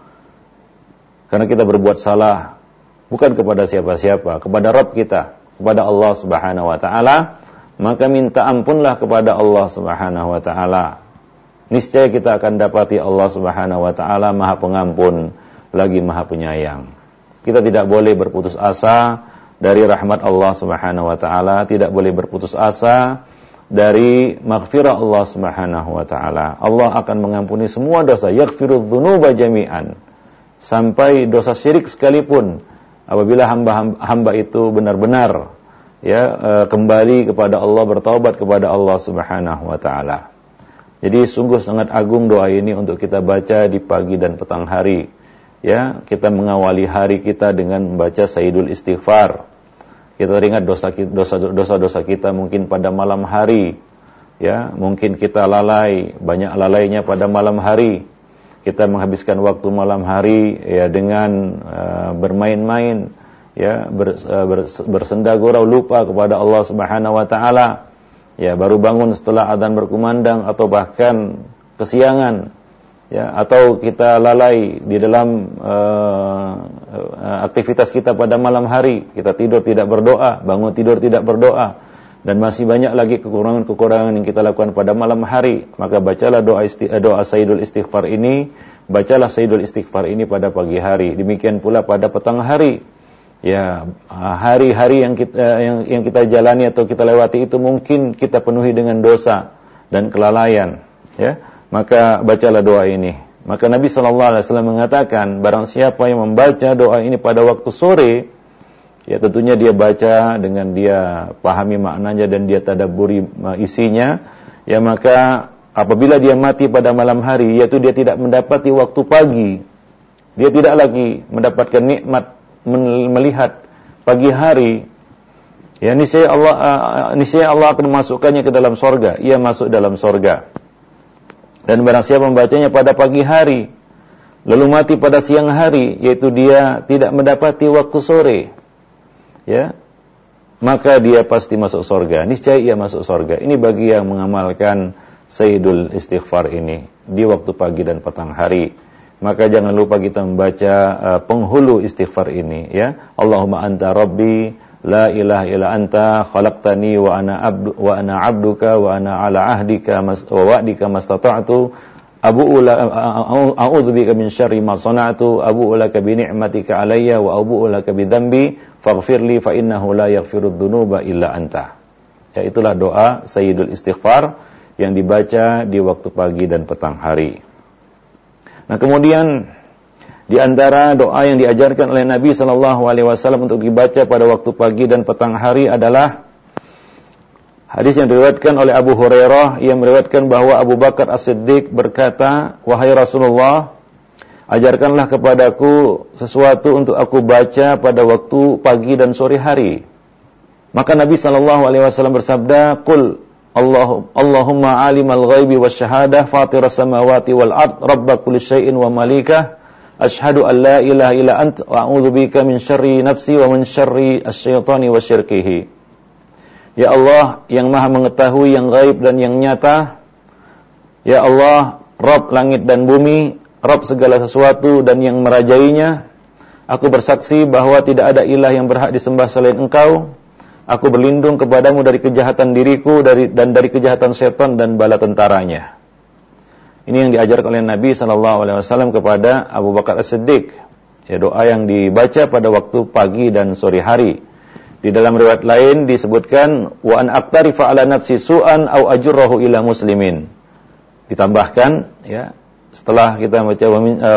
Karena kita berbuat salah bukan kepada siapa-siapa, kepada Rabb kita, kepada Allah Subhanahu wa taala, maka minta ampunlah kepada Allah Subhanahu wa taala. Niscaya kita akan dapati Allah Subhanahu wa taala Maha Pengampun lagi Maha Penyayang. Kita tidak boleh berputus asa dari rahmat Allah Subhanahu wa taala, tidak boleh berputus asa dari maghfirah Allah Subhanahu wa taala. Allah akan mengampuni semua dosa, yaghfirudz dzunuba jami'an. Sampai dosa syirik sekalipun, apabila hamba itu benar-benar kembali kepada Allah, bertaubat kepada Allah Subhanahu wa taala. Jadi sungguh sangat agung doa ini untuk kita baca di pagi dan petang hari. Ya, kita mengawali hari kita dengan membaca Sayyidul Istighfar. Kita ingat dosa-dosa kita mungkin pada malam hari. Ya, mungkin kita lalai, banyak lalainya pada malam hari. Kita menghabiskan waktu malam hari ya dengan bermain-main, ya, bersenda gurau, lupa kepada Allah Subhanahu wa taala. Ya, baru bangun setelah adzan berkumandang atau bahkan kesiangan, ya, atau kita lalai di dalam aktivitas kita pada malam hari, kita tidur tidak berdoa, bangun tidur tidak berdoa, dan masih banyak lagi kekurangan-kekurangan yang kita lakukan pada malam hari. Maka bacalah doa Sayyidul Istighfar ini, bacalah Sayyidul Istighfar ini pada pagi hari. Demikian pula pada petang hari. Ya, hari-hari yang kita jalani atau kita lewati itu mungkin kita penuhi dengan dosa dan kelalaian, ya. Maka bacalah doa ini. Maka Nabi SAW mengatakan, barang siapa yang membaca doa ini pada waktu sore, ya tentunya dia baca dengan dia pahami maknanya dan dia tadabburi isinya, ya, maka apabila dia mati pada malam hari, yaitu dia tidak mendapati waktu pagi, dia tidak lagi mendapatkan nikmat melihat pagi hari, ya, niscaya Allah akan memasukkannya ke dalam sorga. Ia masuk dalam sorga. Dan barang siapa membacanya pada pagi hari, lalu mati pada siang hari, yaitu dia tidak mendapati waktu sore, ya, maka dia pasti masuk sorga. Niscaya ia masuk sorga. Ini bagi yang mengamalkan Sayyidul Istighfar ini di waktu pagi dan petang hari. Maka jangan lupa kita membaca penghulu istighfar ini, ya. Allahumma anta rabbi la ilaha illa anta khalaqtani wa ana abduka wa ana ala ahdika wa wa'dika mastata'tu a'udzubika min syarri ma sana'tu abu'u laka bi ni'matika alayya wa abu'u laka bi dzambi faghfirli fa innahu la yaghfirudz dzunuba illa anta. Ya, itulah doa Sayyidul Istighfar yang dibaca di waktu pagi dan petang hari. Nah, kemudian di antara doa yang diajarkan oleh Nabi SAW untuk dibaca pada waktu pagi dan petang hari adalah hadis yang diriwayatkan oleh Abu Hurairah, yang meriwayatkan bahwa Abu Bakar As-Siddiq berkata, "Wahai Rasulullah, ajarkanlah kepadaku sesuatu untuk aku baca pada waktu pagi dan sore hari." Maka Nabi SAW bersabda, "Qul Allahumma alimal ghaibi wasyahadah fatiras samawati wal ard rabba kulli syai'in wa malikah asyhadu an la ilaha illa anta wa a'udzubika min syarri nafsi wa min syarri asyaitani wa syirkihi." Ya Allah yang maha mengetahui yang gaib dan yang nyata, ya Allah Rabb langit dan bumi, Rabb segala sesuatu dan yang merajainya, aku bersaksi bahwa tidak ada ilah yang berhak disembah selain Engkau. Aku berlindung kepadamu dari kejahatan diriku dan dari kejahatan setan dan bala tentaranya. Ini yang diajarkan oleh Nabi SAW kepada Abu Bakar As-Siddiq. Ya, doa yang dibaca pada waktu pagi dan sore hari. Di dalam riwayat lain disebutkan wa an aqtarifa ala nafsi su'an au ajurrahu ila muslimin. Ditambahkan, ya, setelah kita baca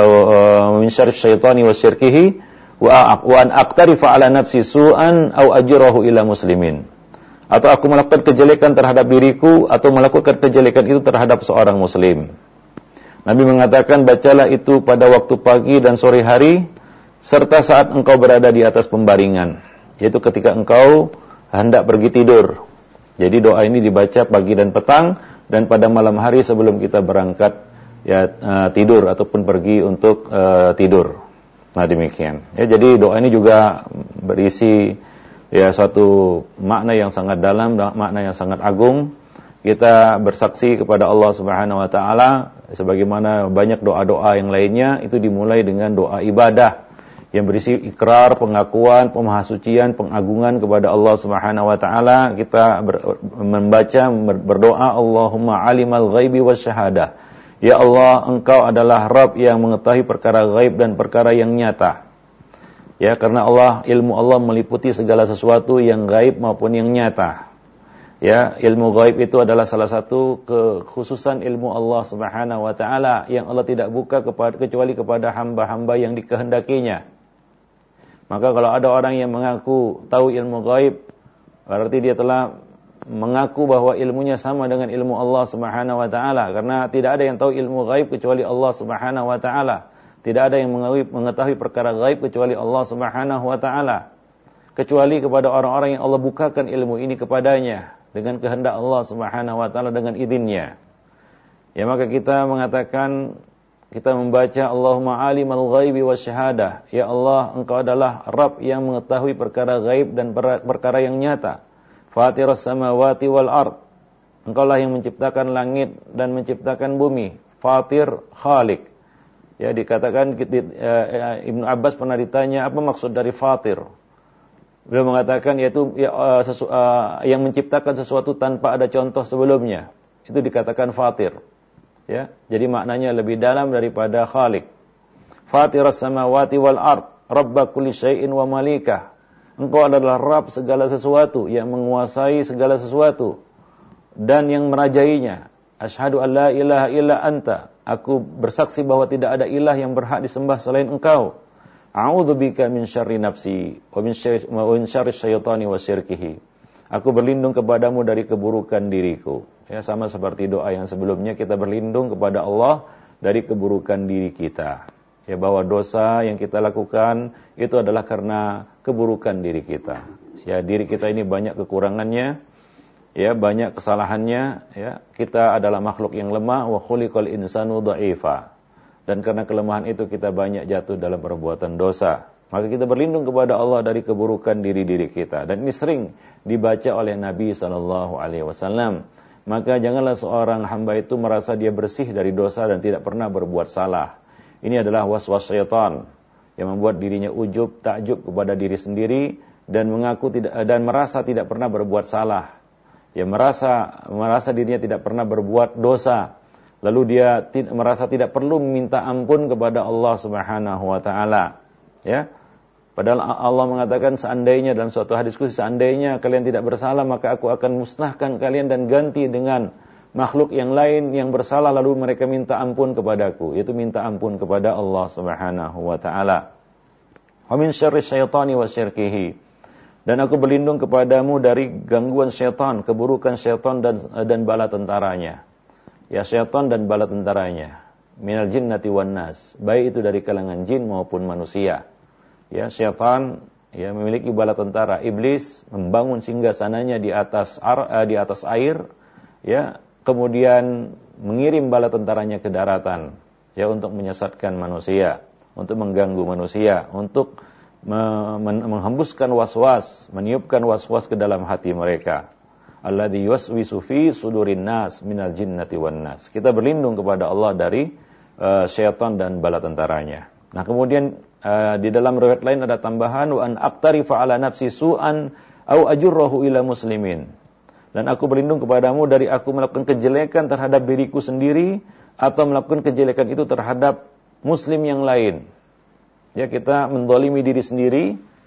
min syarri syaitani wa syirkihi wa an aqtarifa ala nafsi su'an au ajrahu ila muslimin. Atau aku melakukan kejelekan terhadap diriku atau melakukan kejelekan itu terhadap seorang muslim. Nabi mengatakan, bacalah itu pada waktu pagi dan sore hari serta saat engkau berada di atas pembaringan, yaitu ketika engkau hendak pergi tidur. Jadi doa ini dibaca pagi dan petang dan pada malam hari sebelum kita berangkat, ya, tidur ataupun pergi untuk tidur. Nah, demikian. Ya, jadi doa ini juga berisi, ya, suatu makna yang sangat dalam, makna yang sangat agung. Kita bersaksi kepada Allah Subhanahu wa taala sebagaimana banyak doa-doa yang lainnya itu dimulai dengan doa ibadah yang berisi ikrar, pengakuan, pemahasucian, pengagungan kepada Allah Subhanahu wa taala. Kita membaca, berdoa, Allahumma alimal ghaibi wasyahadah. Ya Allah, Engkau adalah Rabb yang mengetahui perkara gaib dan perkara yang nyata. Ya, karena ilmu Allah meliputi segala sesuatu yang gaib maupun yang nyata. Ya, ilmu gaib itu adalah salah satu kekhususan ilmu Allah Subhanahu wa taala yang Allah tidak buka kecuali kepada hamba-hamba yang dikehendakinya. Maka kalau ada orang yang mengaku tahu ilmu gaib, berarti dia telah mengaku bahwa ilmunya sama dengan ilmu Allah Subhanahu wa taala, karena tidak ada yang tahu ilmu gaib kecuali Allah Subhanahu wa taala. Tidak ada yang mengetahui perkara gaib kecuali Allah Subhanahu wa taala. Kecuali kepada orang-orang yang Allah bukakan ilmu ini kepadanya dengan kehendak Allah Subhanahu wa taala, dengan izinnya. Ya, maka kita mengatakan, kita membaca Allahumma alimal ghaibi wasyahadah. Ya Allah, Engkau adalah Rabb yang mengetahui perkara gaib dan perkara yang nyata. Fatiras samawati wal ard. Engkaulah yang menciptakan langit dan menciptakan bumi. Fatir, Khalik. Ya, dikatakan Ibnu Abbas pernah ditanya apa maksud dari fatir. Beliau mengatakan yaitu yang menciptakan sesuatu tanpa ada contoh sebelumnya. Itu dikatakan fatir. Ya, jadi maknanya lebih dalam daripada Khalik. Fatiras samawati wal ard, Rabba kulli syai'in wa malikah. Engkau adalah Rabb segala sesuatu, yang menguasai segala sesuatu dan yang merajainya. Asyhadu an la ilaha illa anta. Aku bersaksi bahwa tidak ada ilah yang berhak disembah selain Engkau. A'udzubika min syarri nafsi wa min syarri syaitani wa syirkihi. Aku berlindung kepadamu dari keburukan diriku. Ya, sama seperti doa yang sebelumnya, kita berlindung kepada Allah dari keburukan diri kita. Ya, bahwa dosa yang kita lakukan itu adalah karena keburukan diri kita. Ya, diri kita ini banyak kekurangannya, ya, banyak kesalahannya, ya. Kita adalah makhluk yang lemah, wa khuliqal insanu dha'ifa. Dan karena kelemahan itu kita banyak jatuh dalam perbuatan dosa. Maka kita berlindung kepada Allah dari keburukan diri-diri kita. Dan ini sering dibaca oleh Nabi SAW. Maka janganlah seorang hamba itu merasa dia bersih dari dosa dan tidak pernah berbuat salah. Ini adalah waswas syaitan yang membuat dirinya ujub, takjub kepada diri sendiri dan merasa tidak pernah berbuat salah. Ya, merasa dirinya tidak pernah berbuat dosa. Lalu dia merasa tidak perlu meminta ampun kepada Allah Subhanahu wa taala. Ya. Padahal Allah mengatakan seandainya dalam suatu hadis qudsi, seandainya kalian tidak bersalah maka aku akan musnahkan kalian dan ganti dengan makhluk yang lain yang bersalah, lalu mereka minta ampun kepadaku, yaitu minta ampun kepada Allah Subhanahu wa taala. Wa min syarri syaitani wa syirkihi. Dan aku berlindung kepadamu dari gangguan syaitan, keburukan syaitan dan bala tentaranya. Ya, syaitan dan bala tentaranya. Minal jinnati wan nas, baik itu dari kalangan jin maupun manusia. Ya, syaitan ya memiliki bala tentara. Iblis membangun singgasananya di atas air, ya, kemudian mengirim bala tentaranya ke daratan, ya, untuk menyesatkan manusia, untuk mengganggu manusia, untuk menghembuskan waswas, meniupkan waswas ke dalam hati mereka. Alladzi yuwaswisu fi sudurin nas minal jinnati wan nas. Kita berlindung kepada Allah dari syaitan dan bala tentaranya. Nah, kemudian di dalam riwayat lain ada tambahan wa an aqtarifa ala nafsi su'an au ajurrahu ila muslimin. Dan aku berlindung kepadamu dari aku melakukan kejelekan terhadap diriku sendiri atau melakukan kejelekan itu terhadap muslim yang lain. Ya, kita menzalimi diri sendiri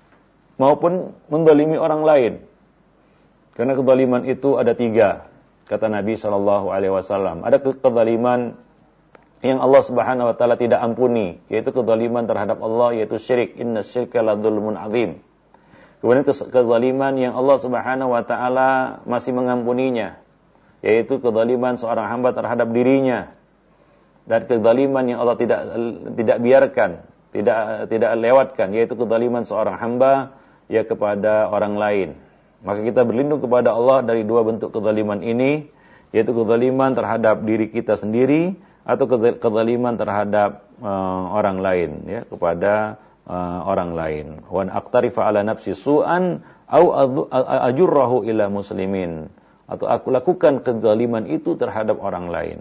maupun menzalimi orang lain. Karena kezaliman itu ada 3, kata Nabi SAW. Ada kezaliman yang Allah Subhanahu wa taala tidak ampuni, yaitu kezaliman terhadap Allah, yaitu syirik. Innasyirka ladzulmun adzim. Kemudian kezaliman yang Allah Subhanahu wa taala masih mengampuninya, yaitu kezaliman seorang hamba terhadap dirinya. Dan kezaliman yang Allah tidak biarkan, tidak lewatkan, yaitu kezaliman seorang hamba ya kepada orang lain. Maka kita berlindung kepada Allah dari 2 bentuk kezaliman ini, yaitu kezaliman terhadap diri kita sendiri atau kezaliman terhadap orang lain, ya, kepada orang lain. Wa aqtarifa ala nafsi su'an au ajurrahu ila muslimin, atau aku lakukan kezaliman itu terhadap orang lain.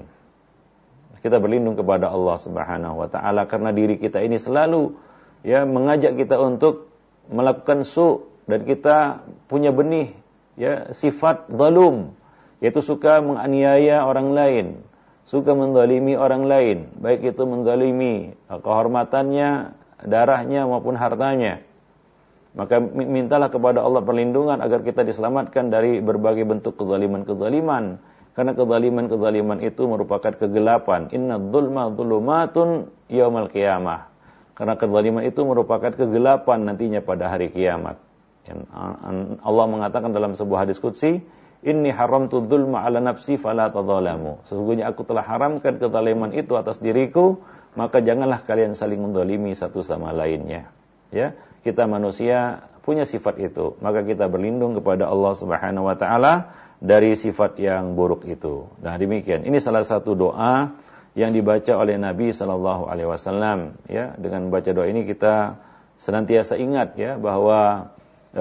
Kita berlindung kepada Allah Subhanahu wa taala karena diri kita ini selalu ya mengajak kita untuk melakukan dan kita punya benih ya sifat zalum, yaitu suka menganiaya orang lain, suka menzalimi orang lain, baik itu menzalimi kehormatannya, darahnya maupun hartanya. Maka mintalah kepada Allah perlindungan agar kita diselamatkan dari berbagai bentuk kezaliman-kezaliman. Karena kezaliman-kezaliman itu merupakan kegelapan. Innadz-dzulma dzulumatun yaumal qiyamah. Karena kezaliman itu merupakan kegelapan nantinya pada hari kiamat. Allah mengatakan dalam sebuah hadis qudsi, inni haramtu dzulma 'ala nafsi fala tadzalamu. Sesungguhnya aku telah haramkan kezaliman itu atas diriku, maka janganlah kalian saling mendolimi satu sama lainnya. Ya, kita manusia punya sifat itu, maka kita berlindung kepada Allah Subhanahu wa taala dari sifat yang buruk itu. Nah, demikian. Ini salah satu doa yang dibaca oleh Nabi sallallahu alaihi wasallam, ya. Dengan membaca doa ini kita senantiasa ingat, ya, bahwa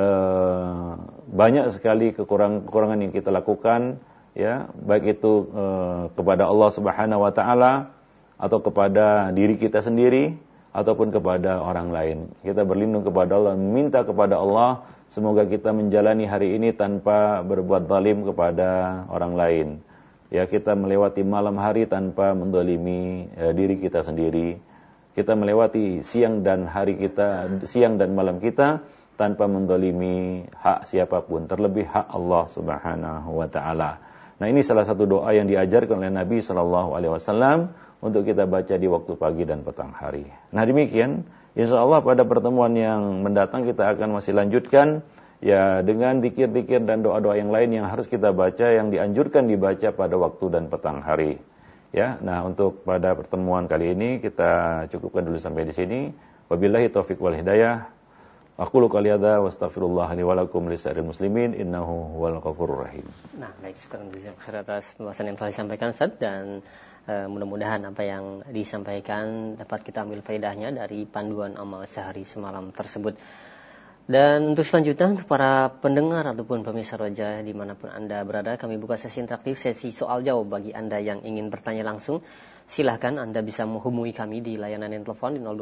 banyak sekali kekurangan yang kita lakukan, ya, baik itu kepada Allah Subhanahu wa taala atau kepada diri kita sendiri ataupun kepada orang lain. Kita berlindung kepada Allah, meminta kepada Allah semoga kita menjalani hari ini tanpa berbuat zalim kepada orang lain. Ya, kita melewati malam hari tanpa mendolimi diri kita sendiri. Kita melewati siang dan malam kita tanpa mendolimi hak siapapun, terlebih hak Allah Subhanahu wa taala. Nah, ini salah satu doa yang diajarkan oleh Nabi sallallahu alaihi wasallam untuk kita baca di waktu pagi dan petang hari. Nah, demikian, insyaallah pada pertemuan yang mendatang kita akan masih lanjutkan, ya, dengan zikir-zikir dan doa-doa yang lain yang harus kita baca, yang dianjurkan dibaca pada waktu dan petang hari. Ya, nah, untuk pada pertemuan kali ini kita cukupkan dulu sampai di sini. Wabillahi taufiq wal hidayah. Aqulu qouli hadza wa astaghfirullah li wa lakum lisa'iril muslimin innahu huwal ghafurur rahim. Nah, baik, sekarang jazakallahu atas pembahasan yang telah disampaikan Ustaz, dan mudah-mudahan apa yang disampaikan dapat kita ambil faedahnya dari panduan amal sehari semalam tersebut. Dan untuk selanjutnya, untuk para pendengar ataupun pemirsa Roja dimanapun Anda berada, kami buka sesi interaktif, sesi soal jawab bagi Anda yang ingin bertanya langsung. Silahkan Anda bisa menghubungi kami di layanan telepon di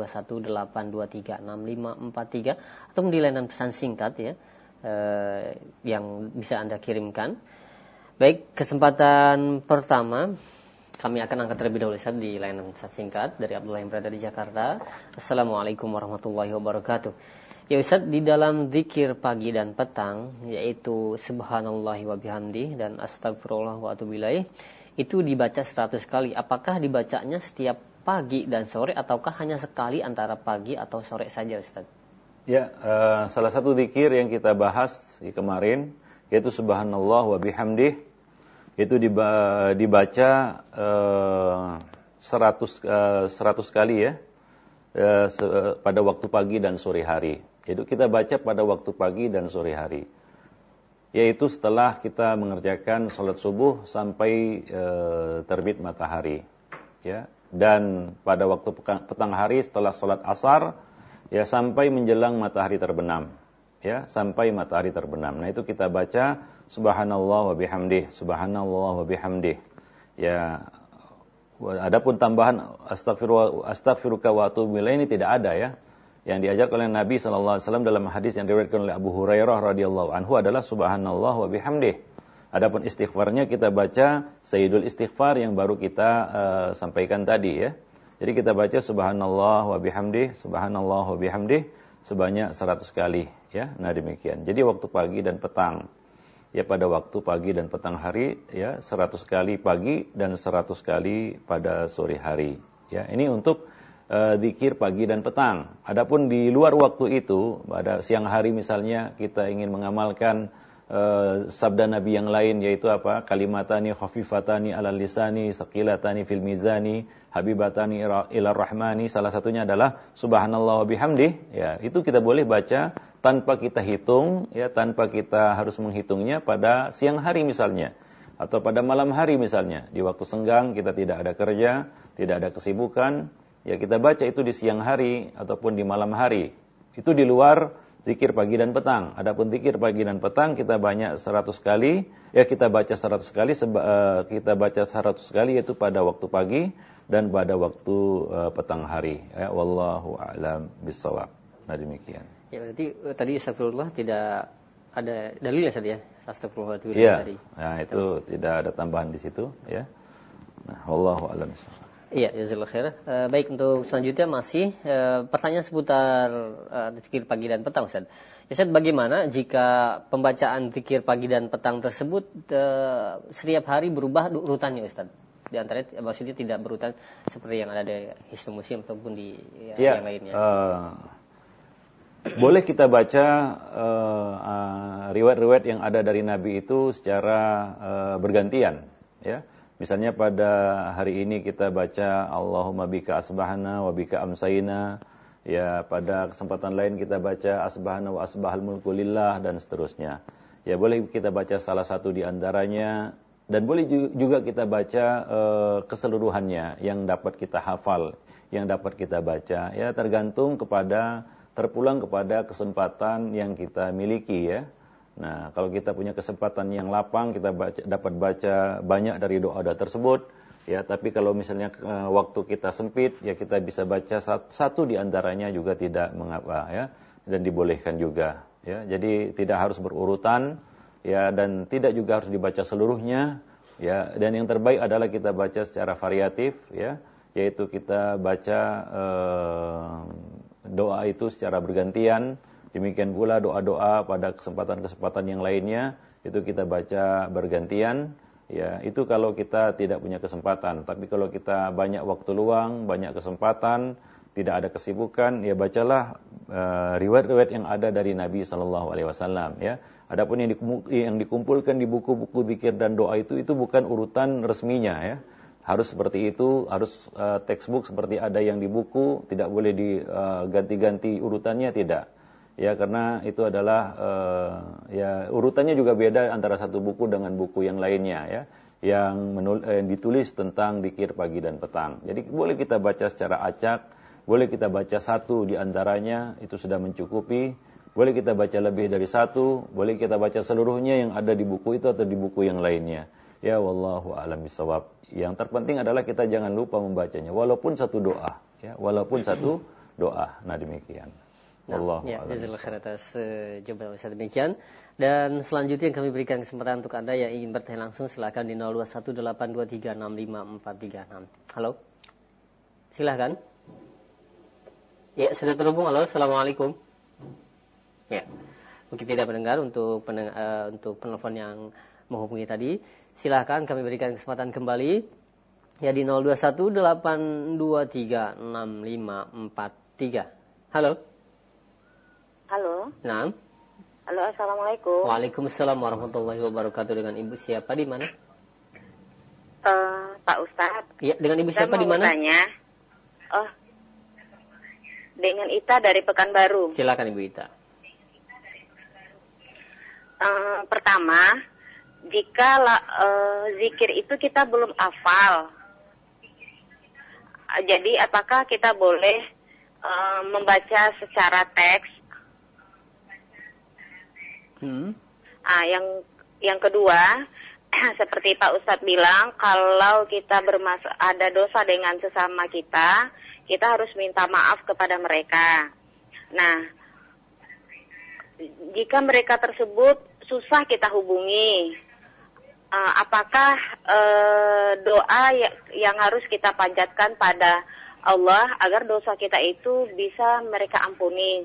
0218236543 atau di layanan pesan singkat, ya, yang bisa Anda kirimkan. Baik, kesempatan pertama kami akan angkat terlebih dahulu Ustaz di layanan pesan singkat dari Abdullah yang berada di Jakarta. Assalamualaikum warahmatullahi wabarakatuh. Ya Ustaz, di dalam zikir pagi dan petang, yaitu subhanallahi wa bihamdi dan astagfirullah wa atubu ilaih, itu dibaca 100 kali. Apakah dibacanya setiap pagi dan sore ataukah hanya sekali antara pagi atau sore saja Ustaz? Ya, salah satu zikir yang kita bahas kemarin yaitu subhanallah wa bihamdih, itu dibaca 100 kali, ya, pada waktu pagi dan sore hari. Itu kita baca pada waktu pagi dan sore hari, yaitu setelah kita mengerjakan sholat subuh sampai terbit matahari, ya, dan pada waktu petang hari setelah sholat asar, ya, sampai menjelang matahari terbenam, ya, sampai matahari terbenam. Nah, itu kita baca subhanallah wa bihamdih, subhanallah wa bihamdih, ya. Adapun tambahan astaghfiruka wa atubu ilaih ini tidak ada, ya. Yang diajarkan oleh Nabi SAW dalam hadis yang diriwayatkan oleh Abu Hurairah radhiyallahu anhu adalah subhanallah wa bihamdih. Adapun istighfarnya kita baca sayyidul istighfar yang baru kita sampaikan tadi, ya. Jadi kita baca subhanallah wa bihamdih, subhanallah wa bihamdih sebanyak 100 kali, ya. Nah, demikian. Jadi waktu pagi dan petang, ya, pada waktu pagi dan petang hari, ya, 100 kali pagi dan 100 kali pada sore hari, ya. Ini untuk zikir pagi dan petang. Adapun di luar waktu itu, pada siang hari misalnya kita ingin mengamalkan sabda Nabi yang lain, yaitu apa? Kalimatani khafifatani alal lisani, saqilatani fil mizani, habibatani ilar rahmani. Salah satunya adalah subhanallah wa bihamdih, ya. Itu kita boleh baca tanpa kita hitung, ya, tanpa kita harus menghitungnya pada siang hari misalnya, atau pada malam hari misalnya. Di waktu senggang kita tidak ada kerja, tidak ada kesibukan, ya, kita baca itu di siang hari ataupun di malam hari. Itu di luar zikir pagi dan petang. Adapun zikir pagi dan petang kita banyak 100 kali, ya, kita baca 100 kali, kita baca 100 kali yaitu pada waktu pagi dan pada waktu petang hari, ya. Wallahu a'lam bishawab. Nah, demikian. Ya, berarti tadi astagfirullah tidak ada dalilnya Ustaz, ya? Astagfirullah itu ya, tadi. Nah, itu tidak ada tambahan di situ, ya. Nah, wallahu a'lam bishawab. Iya, jazakallahu khair. Baik, untuk selanjutnya masih pertanyaan seputar zikir pagi dan petang, Ustaz. Ya, Ustaz, bagaimana jika pembacaan zikir pagi dan petang tersebut setiap hari berubah urutannya, Ustaz? Di antaranya maksudnya tidak berurutan seperti yang ada di Hisnul Muslim ataupun di yang lainnya. boleh kita baca riwayat-riwayat yang ada dari Nabi itu secara bergantian, ya. Misalnya pada hari ini kita baca Allahumma bika asbahna wa bika amsayna, ya, pada kesempatan lain kita baca asbahna wa asbahal mulku lillah, dan seterusnya. Ya, boleh kita baca salah satu di antaranya, dan boleh juga kita baca keseluruhannya yang dapat kita hafal, yang dapat kita baca, ya, terpulang kepada kesempatan yang kita miliki, ya. Nah, kalau kita punya kesempatan yang lapang, kita dapat baca banyak dari doa-doa tersebut, ya. Tapi kalau misalnya waktu kita sempit, ya kita bisa baca satu di antaranya juga tidak mengapa, ya, dan dibolehkan juga, ya. Jadi tidak harus berurutan, ya, dan tidak juga harus dibaca seluruhnya, ya. Dan yang terbaik adalah kita baca secara variatif, ya, yaitu kita baca doa itu secara bergantian. Demikian pula doa-doa pada kesempatan-kesempatan yang lainnya itu kita baca bergantian, ya. Itu kalau kita tidak punya kesempatan. Tapi kalau kita banyak waktu luang, banyak kesempatan, tidak ada kesibukan, ya bacalah riwayat-riwayat yang ada dari Nabi sallallahu alaihi wasallam, ya. Adapun yang dikumpulkan di buku-buku zikir dan doa itu bukan urutan resminya, ya. Harus seperti itu, harus textbook seperti ada yang di buku, tidak boleh diganti-ganti urutannya, tidak. Ya, karena itu adalah ya urutannya juga beda antara satu buku dengan buku yang lainnya, ya, yang ditulis tentang zikir pagi dan petang. Jadi boleh kita baca secara acak, boleh kita baca satu di antaranya, itu sudah mencukupi. Boleh kita baca lebih dari satu, boleh kita baca seluruhnya yang ada di buku itu atau di buku yang lainnya. Ya, wallahu a'lam bishawab. Yang terpenting adalah kita jangan lupa membacanya, walaupun satu doa, ya, walaupun satu doa. Nah, demikian. Nah, ya, jazakallahu khairan atas jawaban Ustaz demikian. Dan selanjutnya yang kami berikan kesempatan untuk Anda yang ingin bertanya langsung, silakan di 0218236543. Halo. Silakan. Ya, sudah terhubung. Halo, Assalamualaikum. Ya. Mungkin tidak mendengar untuk penelpon yang menghubungi tadi. Silakan kami berikan kesempatan kembali. Ya, di 0218236543. Halo. Halo. Nah. Halo, assalamualaikum. Waalaikumsalam warahmatullahi wabarakatuh. Dengan ibu siapa di mana? Pak Ustadz. Ya, dengan ibu siapa di mana? Dengan Ita dari Pekanbaru. Silakan Ibu Ita. Pertama, jika zikir itu kita belum hafal, jadi apakah kita boleh membaca secara teks? Yang kedua, seperti Pak Ustadz bilang, kalau kita ada dosa dengan sesama kita harus minta maaf kepada mereka. Nah, jika mereka tersebut susah kita hubungi, apakah doa yang harus kita panjatkan pada Allah agar dosa kita itu bisa mereka ampuni?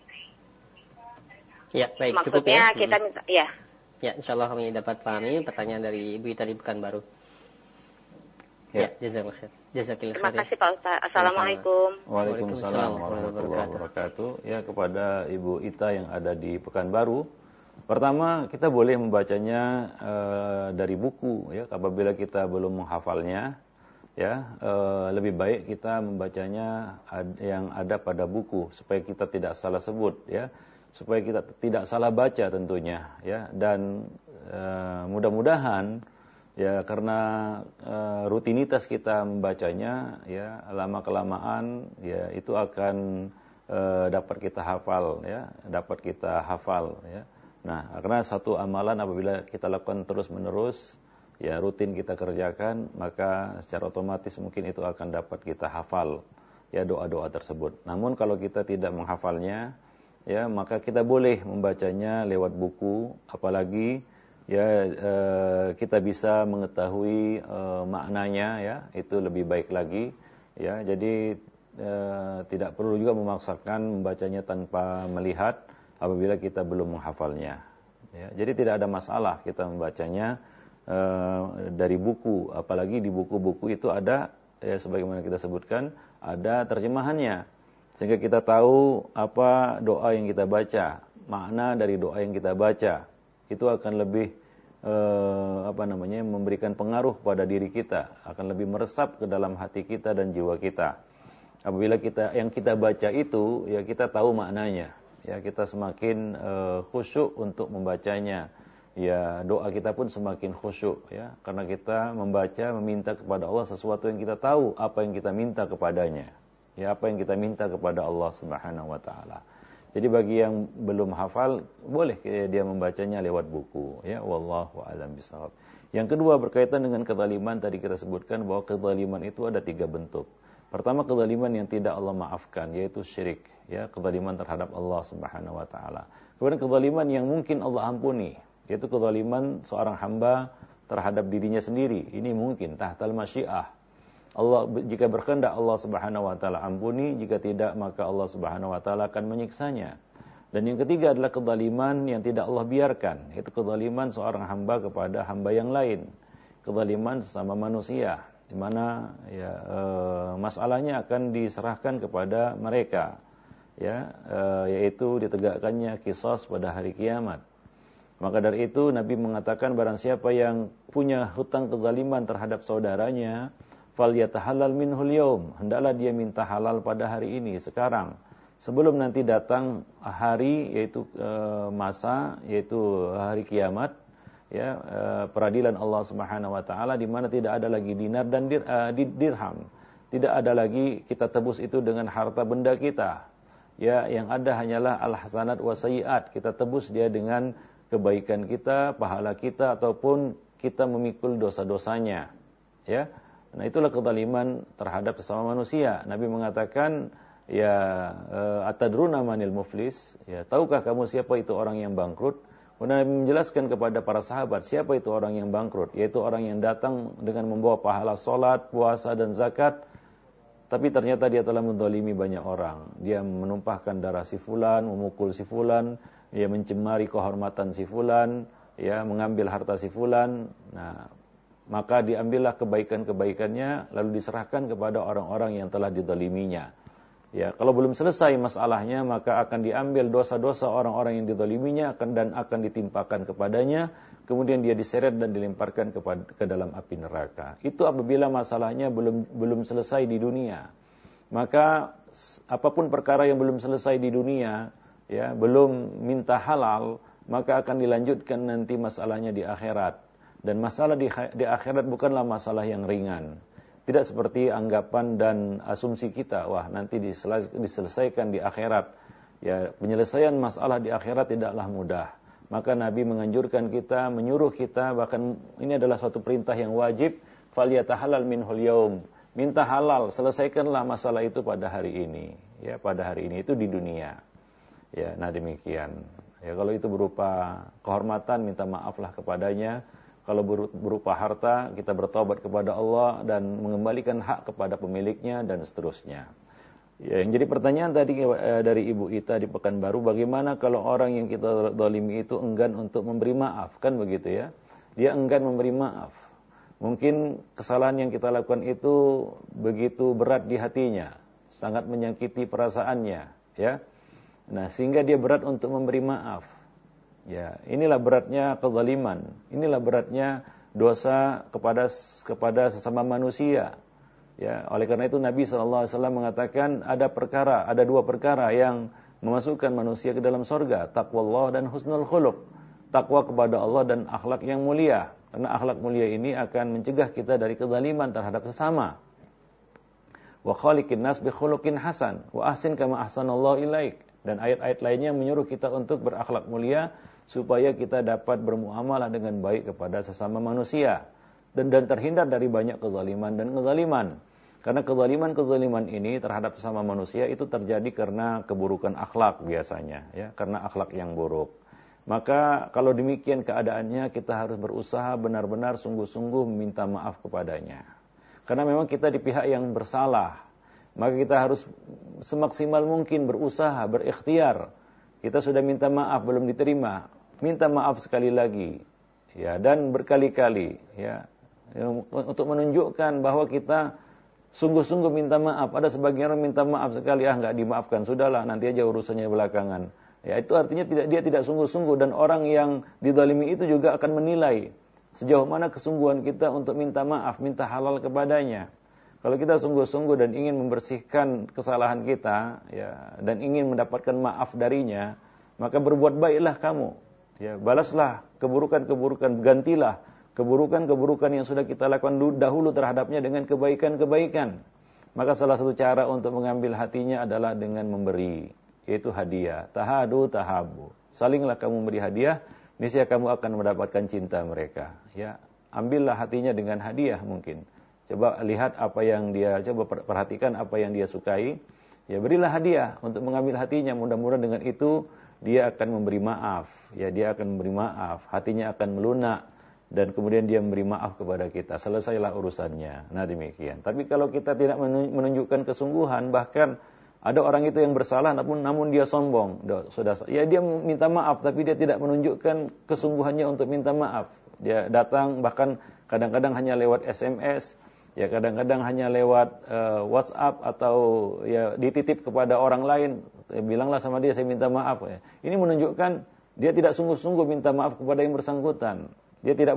Ya, baik, maksudnya cukup ya. Kita minta, ya. Ya, insyaallah kami dapat pahami pertanyaan dari Ibu Ita di Pekanbaru. Ya, jazakallahu khair. Terima kasih Pak Ustaz. Assalamualaikum. Waalaikumsalam warahmatullahi wabarakatuh. Ya, kepada Ibu Ita yang ada di Pekanbaru. Pertama, kita boleh membacanya dari buku, ya. Apabila kita belum menghafalnya, ya, lebih baik kita membacanya yang ada pada buku supaya kita tidak salah sebut, ya. Supaya kita tidak salah baca tentunya, ya. Dan mudah-mudahan, ya, karena rutinitas kita membacanya, ya, lama-kelamaan, ya, itu akan dapat kita hafal, ya, ya. Nah, karena satu amalan apabila kita lakukan terus-menerus, ya, rutin kita kerjakan, maka secara otomatis mungkin itu akan dapat kita hafal, ya, doa-doa tersebut. Namun kalau kita tidak menghafalnya, ya, maka kita boleh membacanya lewat buku, apalagi, ya, kita bisa mengetahui maknanya, ya, itu lebih baik lagi, ya. Jadi tidak perlu juga memaksakan membacanya tanpa melihat apabila kita belum menghafalnya, ya. Jadi tidak ada masalah kita membacanya dari buku, apalagi di buku-buku itu ada, ya, sebagaimana kita sebutkan, ada terjemahannya. Sehingga kita tahu apa doa yang kita baca, makna dari doa yang kita baca. Itu akan lebih memberikan pengaruh pada diri kita, akan lebih meresap ke dalam hati kita dan jiwa kita. Apabila yang kita baca itu, ya kita tahu maknanya, ya kita semakin khusyuk untuk membacanya. Ya doa kita pun semakin khusyuk, ya karena kita membaca, meminta kepada Allah sesuatu yang kita tahu apa yang kita minta kepadanya, ya apa yang kita minta kepada Allah Subhanahu Wa Taala. Jadi bagi yang belum hafal, boleh dia membacanya lewat buku. Ya, wallahu a'lam bishawab. Yang kedua berkaitan dengan kezaliman, tadi kita sebutkan bahwa kezaliman itu ada 3 bentuk. Pertama, kezaliman yang tidak Allah maafkan, yaitu syirik. Ya, kezaliman terhadap Allah Subhanahu Wa Taala. Kemudian kezaliman yang mungkin Allah ampuni, yaitu kezaliman seorang hamba terhadap dirinya sendiri. Ini mungkin tahtal masyiah. Allah jika berkehendak Allah Subhanahu wa taala ampuni, jika tidak maka Allah Subhanahu wa taala akan menyiksanya. Dan yang ketiga adalah kezaliman yang tidak Allah biarkan, yaitu kezaliman seorang hamba kepada hamba yang lain. Kezaliman sesama manusia, di mana masalahnya akan diserahkan kepada mereka, yaitu ditegakkannya qisas pada hari kiamat. Maka dari itu Nabi mengatakan barang siapa yang punya hutang kezaliman terhadap saudaranya, falyatahallal minhul yaum, hendaklah dia minta halal pada hari ini, sekarang, sebelum nanti datang hari, yaitu masa, yaitu hari kiamat, ya, peradilan Allah Subhanahu wa taala, di mana tidak ada lagi dinar dan dirham, tidak ada lagi kita tebus itu dengan harta benda kita, ya, yang ada hanyalah al-hasanat wa sayyiat, kita tebus dia dengan kebaikan kita, pahala kita, ataupun kita memikul dosa-dosanya, ya. Nah, itulah kezaliman terhadap sesama manusia. Nabi mengatakan, atadruna manil muflis? Ya, tahukah kamu siapa itu orang yang bangkrut? Kemudian Nabi menjelaskan kepada para sahabat, siapa itu orang yang bangkrut? Yaitu orang yang datang dengan membawa pahala salat, puasa dan zakat, tapi ternyata dia telah menzalimi banyak orang. Dia menumpahkan darah si fulan, memukul si fulan, dia mencemari kehormatan si fulan, ya, mengambil harta si fulan. Nah, maka diambillah kebaikan-kebaikannya lalu diserahkan kepada orang-orang yang telah dizaliminya. Ya, kalau belum selesai masalahnya, maka akan diambil dosa-dosa orang-orang yang dizaliminya dan akan ditimpakan kepadanya, kemudian dia diseret dan dilemparkan ke dalam api neraka. Itu apabila masalahnya belum selesai di dunia. Maka apapun perkara yang belum selesai di dunia, ya, belum minta halal, maka akan dilanjutkan nanti masalahnya di akhirat. Dan masalah di akhirat bukanlah masalah yang ringan. Tidak seperti anggapan dan asumsi kita, wah nanti diselesaikan di akhirat. Ya, penyelesaian masalah di akhirat tidaklah mudah. Maka Nabi menganjurkan kita, menyuruh kita, bahkan ini adalah suatu perintah yang wajib, falyatahallal minhul yaum. Minta halal, selesaikanlah masalah itu pada hari ini. Ya, pada hari ini itu di dunia. Ya, nah demikian. Ya, kalau itu berupa kehormatan, minta maaflah kepadanya. Kalau berupa harta, kita bertobat kepada Allah dan mengembalikan hak kepada pemiliknya dan seterusnya. Ya, yang jadi pertanyaan tadi dari Ibu Ita di Pekanbaru, bagaimana kalau orang yang kita zalimi itu enggan untuk memberi maaf, kan begitu ya? Dia enggan memberi maaf. Mungkin kesalahan yang kita lakukan itu begitu berat di hatinya, sangat menyakiti perasaannya, ya. Nah, sehingga dia berat untuk memberi maaf. Ya, inilah beratnya kezaliman. Inilah beratnya dosa kepada sesama manusia. Ya, oleh karena itu Nabi SAW mengatakan ada 2 perkara yang memasukkan manusia ke dalam surga, taqwallah dan husnul khuluq. Takwa kepada Allah dan akhlak yang mulia. Karena akhlak mulia ini akan mencegah kita dari kezaliman terhadap sesama. Wa khaliqin nas bi khuluqin hasan wa ahsin kama ahsanallahu ilaik. Dan ayat-ayat lainnya menyuruh kita untuk berakhlak mulia supaya kita dapat bermuamalah dengan baik kepada sesama manusia dan terhindar dari banyak kezaliman dan kezaliman. Karena kezaliman ini terhadap sesama manusia itu terjadi karena keburukan akhlak biasanya, ya, karena akhlak yang buruk. Maka kalau demikian keadaannya, kita harus berusaha benar-benar sungguh-sungguh meminta maaf kepadanya. Karena memang kita di pihak yang bersalah. Maka kita harus semaksimal mungkin berusaha, berikhtiar. Kita sudah minta maaf, belum diterima. Minta maaf sekali lagi. Ya, dan berkali-kali. Ya, untuk menunjukkan bahwa kita sungguh-sungguh minta maaf. Ada sebagian orang minta maaf sekali, nggak dimaafkan, sudahlah nanti aja urusannya belakangan. Ya, itu artinya dia tidak sungguh-sungguh, dan orang yang dizalimi itu juga akan menilai sejauh mana kesungguhan kita untuk minta maaf, minta halal kepadanya. Kalau kita sungguh-sungguh dan ingin membersihkan kesalahan kita, ya, dan ingin mendapatkan maaf darinya, maka berbuat baiklah kamu. Ya, balaslah keburukan-keburukan, gantilah keburukan-keburukan yang sudah kita lakukan dahulu terhadapnya dengan kebaikan-kebaikan. Maka salah satu cara untuk mengambil hatinya adalah dengan memberi, yaitu hadiah. Tahadu tahabu. Salinglah kamu memberi hadiah, niscaya kamu akan mendapatkan cinta mereka. Ya, ambillah hatinya dengan hadiah mungkin. Coba lihat apa yang dia, coba perhatikan apa yang dia sukai. Ya, berilah hadiah untuk mengambil hatinya. Mudah-mudahan dengan itu dia akan memberi maaf. Ya, dia akan memberi maaf. Hatinya akan melunak. Dan kemudian dia memberi maaf kepada kita. Selesailah urusannya. Nah, demikian. Tapi kalau kita tidak menunjukkan kesungguhan, bahkan ada orang itu yang bersalah namun dia sombong. Ya, dia minta maaf tapi dia tidak menunjukkan kesungguhannya untuk minta maaf. Dia datang bahkan kadang-kadang hanya lewat SMS, ya kadang-kadang hanya lewat WhatsApp, atau ya dititip kepada orang lain. Bilanglah sama dia, saya minta maaf. Ya. Ini menunjukkan dia tidak sungguh-sungguh minta maaf kepada yang bersangkutan. Dia tidak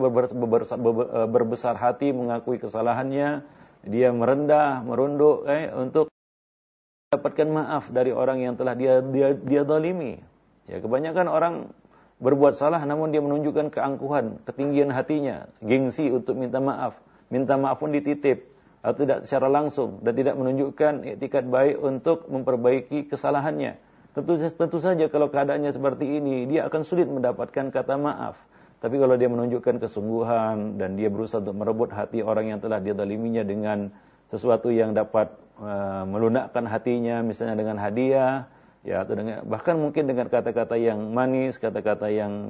berbesar hati mengakui kesalahannya. Dia merendah, merunduk untuk dapatkan maaf dari orang yang telah dia zalimi. Ya, kebanyakan orang berbuat salah namun dia menunjukkan keangkuhan, ketinggian hatinya, gengsi untuk minta maaf. Minta maaf pun dititip atau tidak secara langsung, dan tidak menunjukkan etikat baik untuk memperbaiki kesalahannya. Tentu saja kalau keadaannya seperti ini, dia akan sulit mendapatkan kata maaf. Tapi kalau dia menunjukkan kesungguhan dan dia berusaha untuk merebut hati orang yang telah dia zaliminya dengan sesuatu yang dapat melunakkan hatinya, misalnya dengan hadiah, ya, atau dengan, bahkan mungkin dengan kata-kata yang manis, kata-kata yang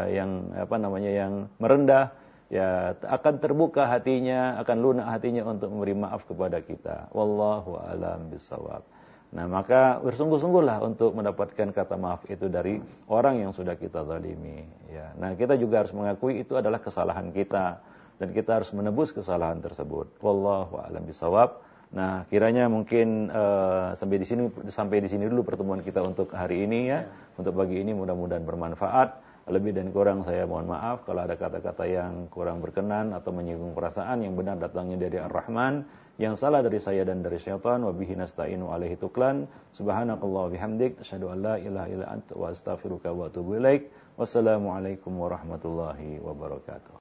merendah, ya, akan terbuka hatinya, akan lunak hatinya untuk memberi maaf kepada kita. Wallahu a'lam bishawab. Nah, maka bersungguh-sungguhlah untuk mendapatkan kata maaf itu dari orang yang sudah kita zalimi. Ya. Nah, kita juga harus mengakui itu adalah kesalahan kita, dan kita harus menebus kesalahan tersebut. Wallahu a'lam bishawab. Nah, kiranya mungkin sampai di sini dulu pertemuan kita untuk hari ini, ya. Untuk pagi ini mudah-mudahan bermanfaat. Lebih dan kurang saya mohon maaf kalau ada kata-kata yang kurang berkenan atau menyinggung perasaan. Yang benar datangnya dari Ar-Rahman, yang salah dari saya dan dari syaitan. Wa bihi nasta'inu alaihi tuklan. Subhanakallah bihamdik, asyhadu an la ilaha illa anta wa astaghfiruka wa atubu ilaik. Wassalamualaikum warahmatullahi wabarakatuh.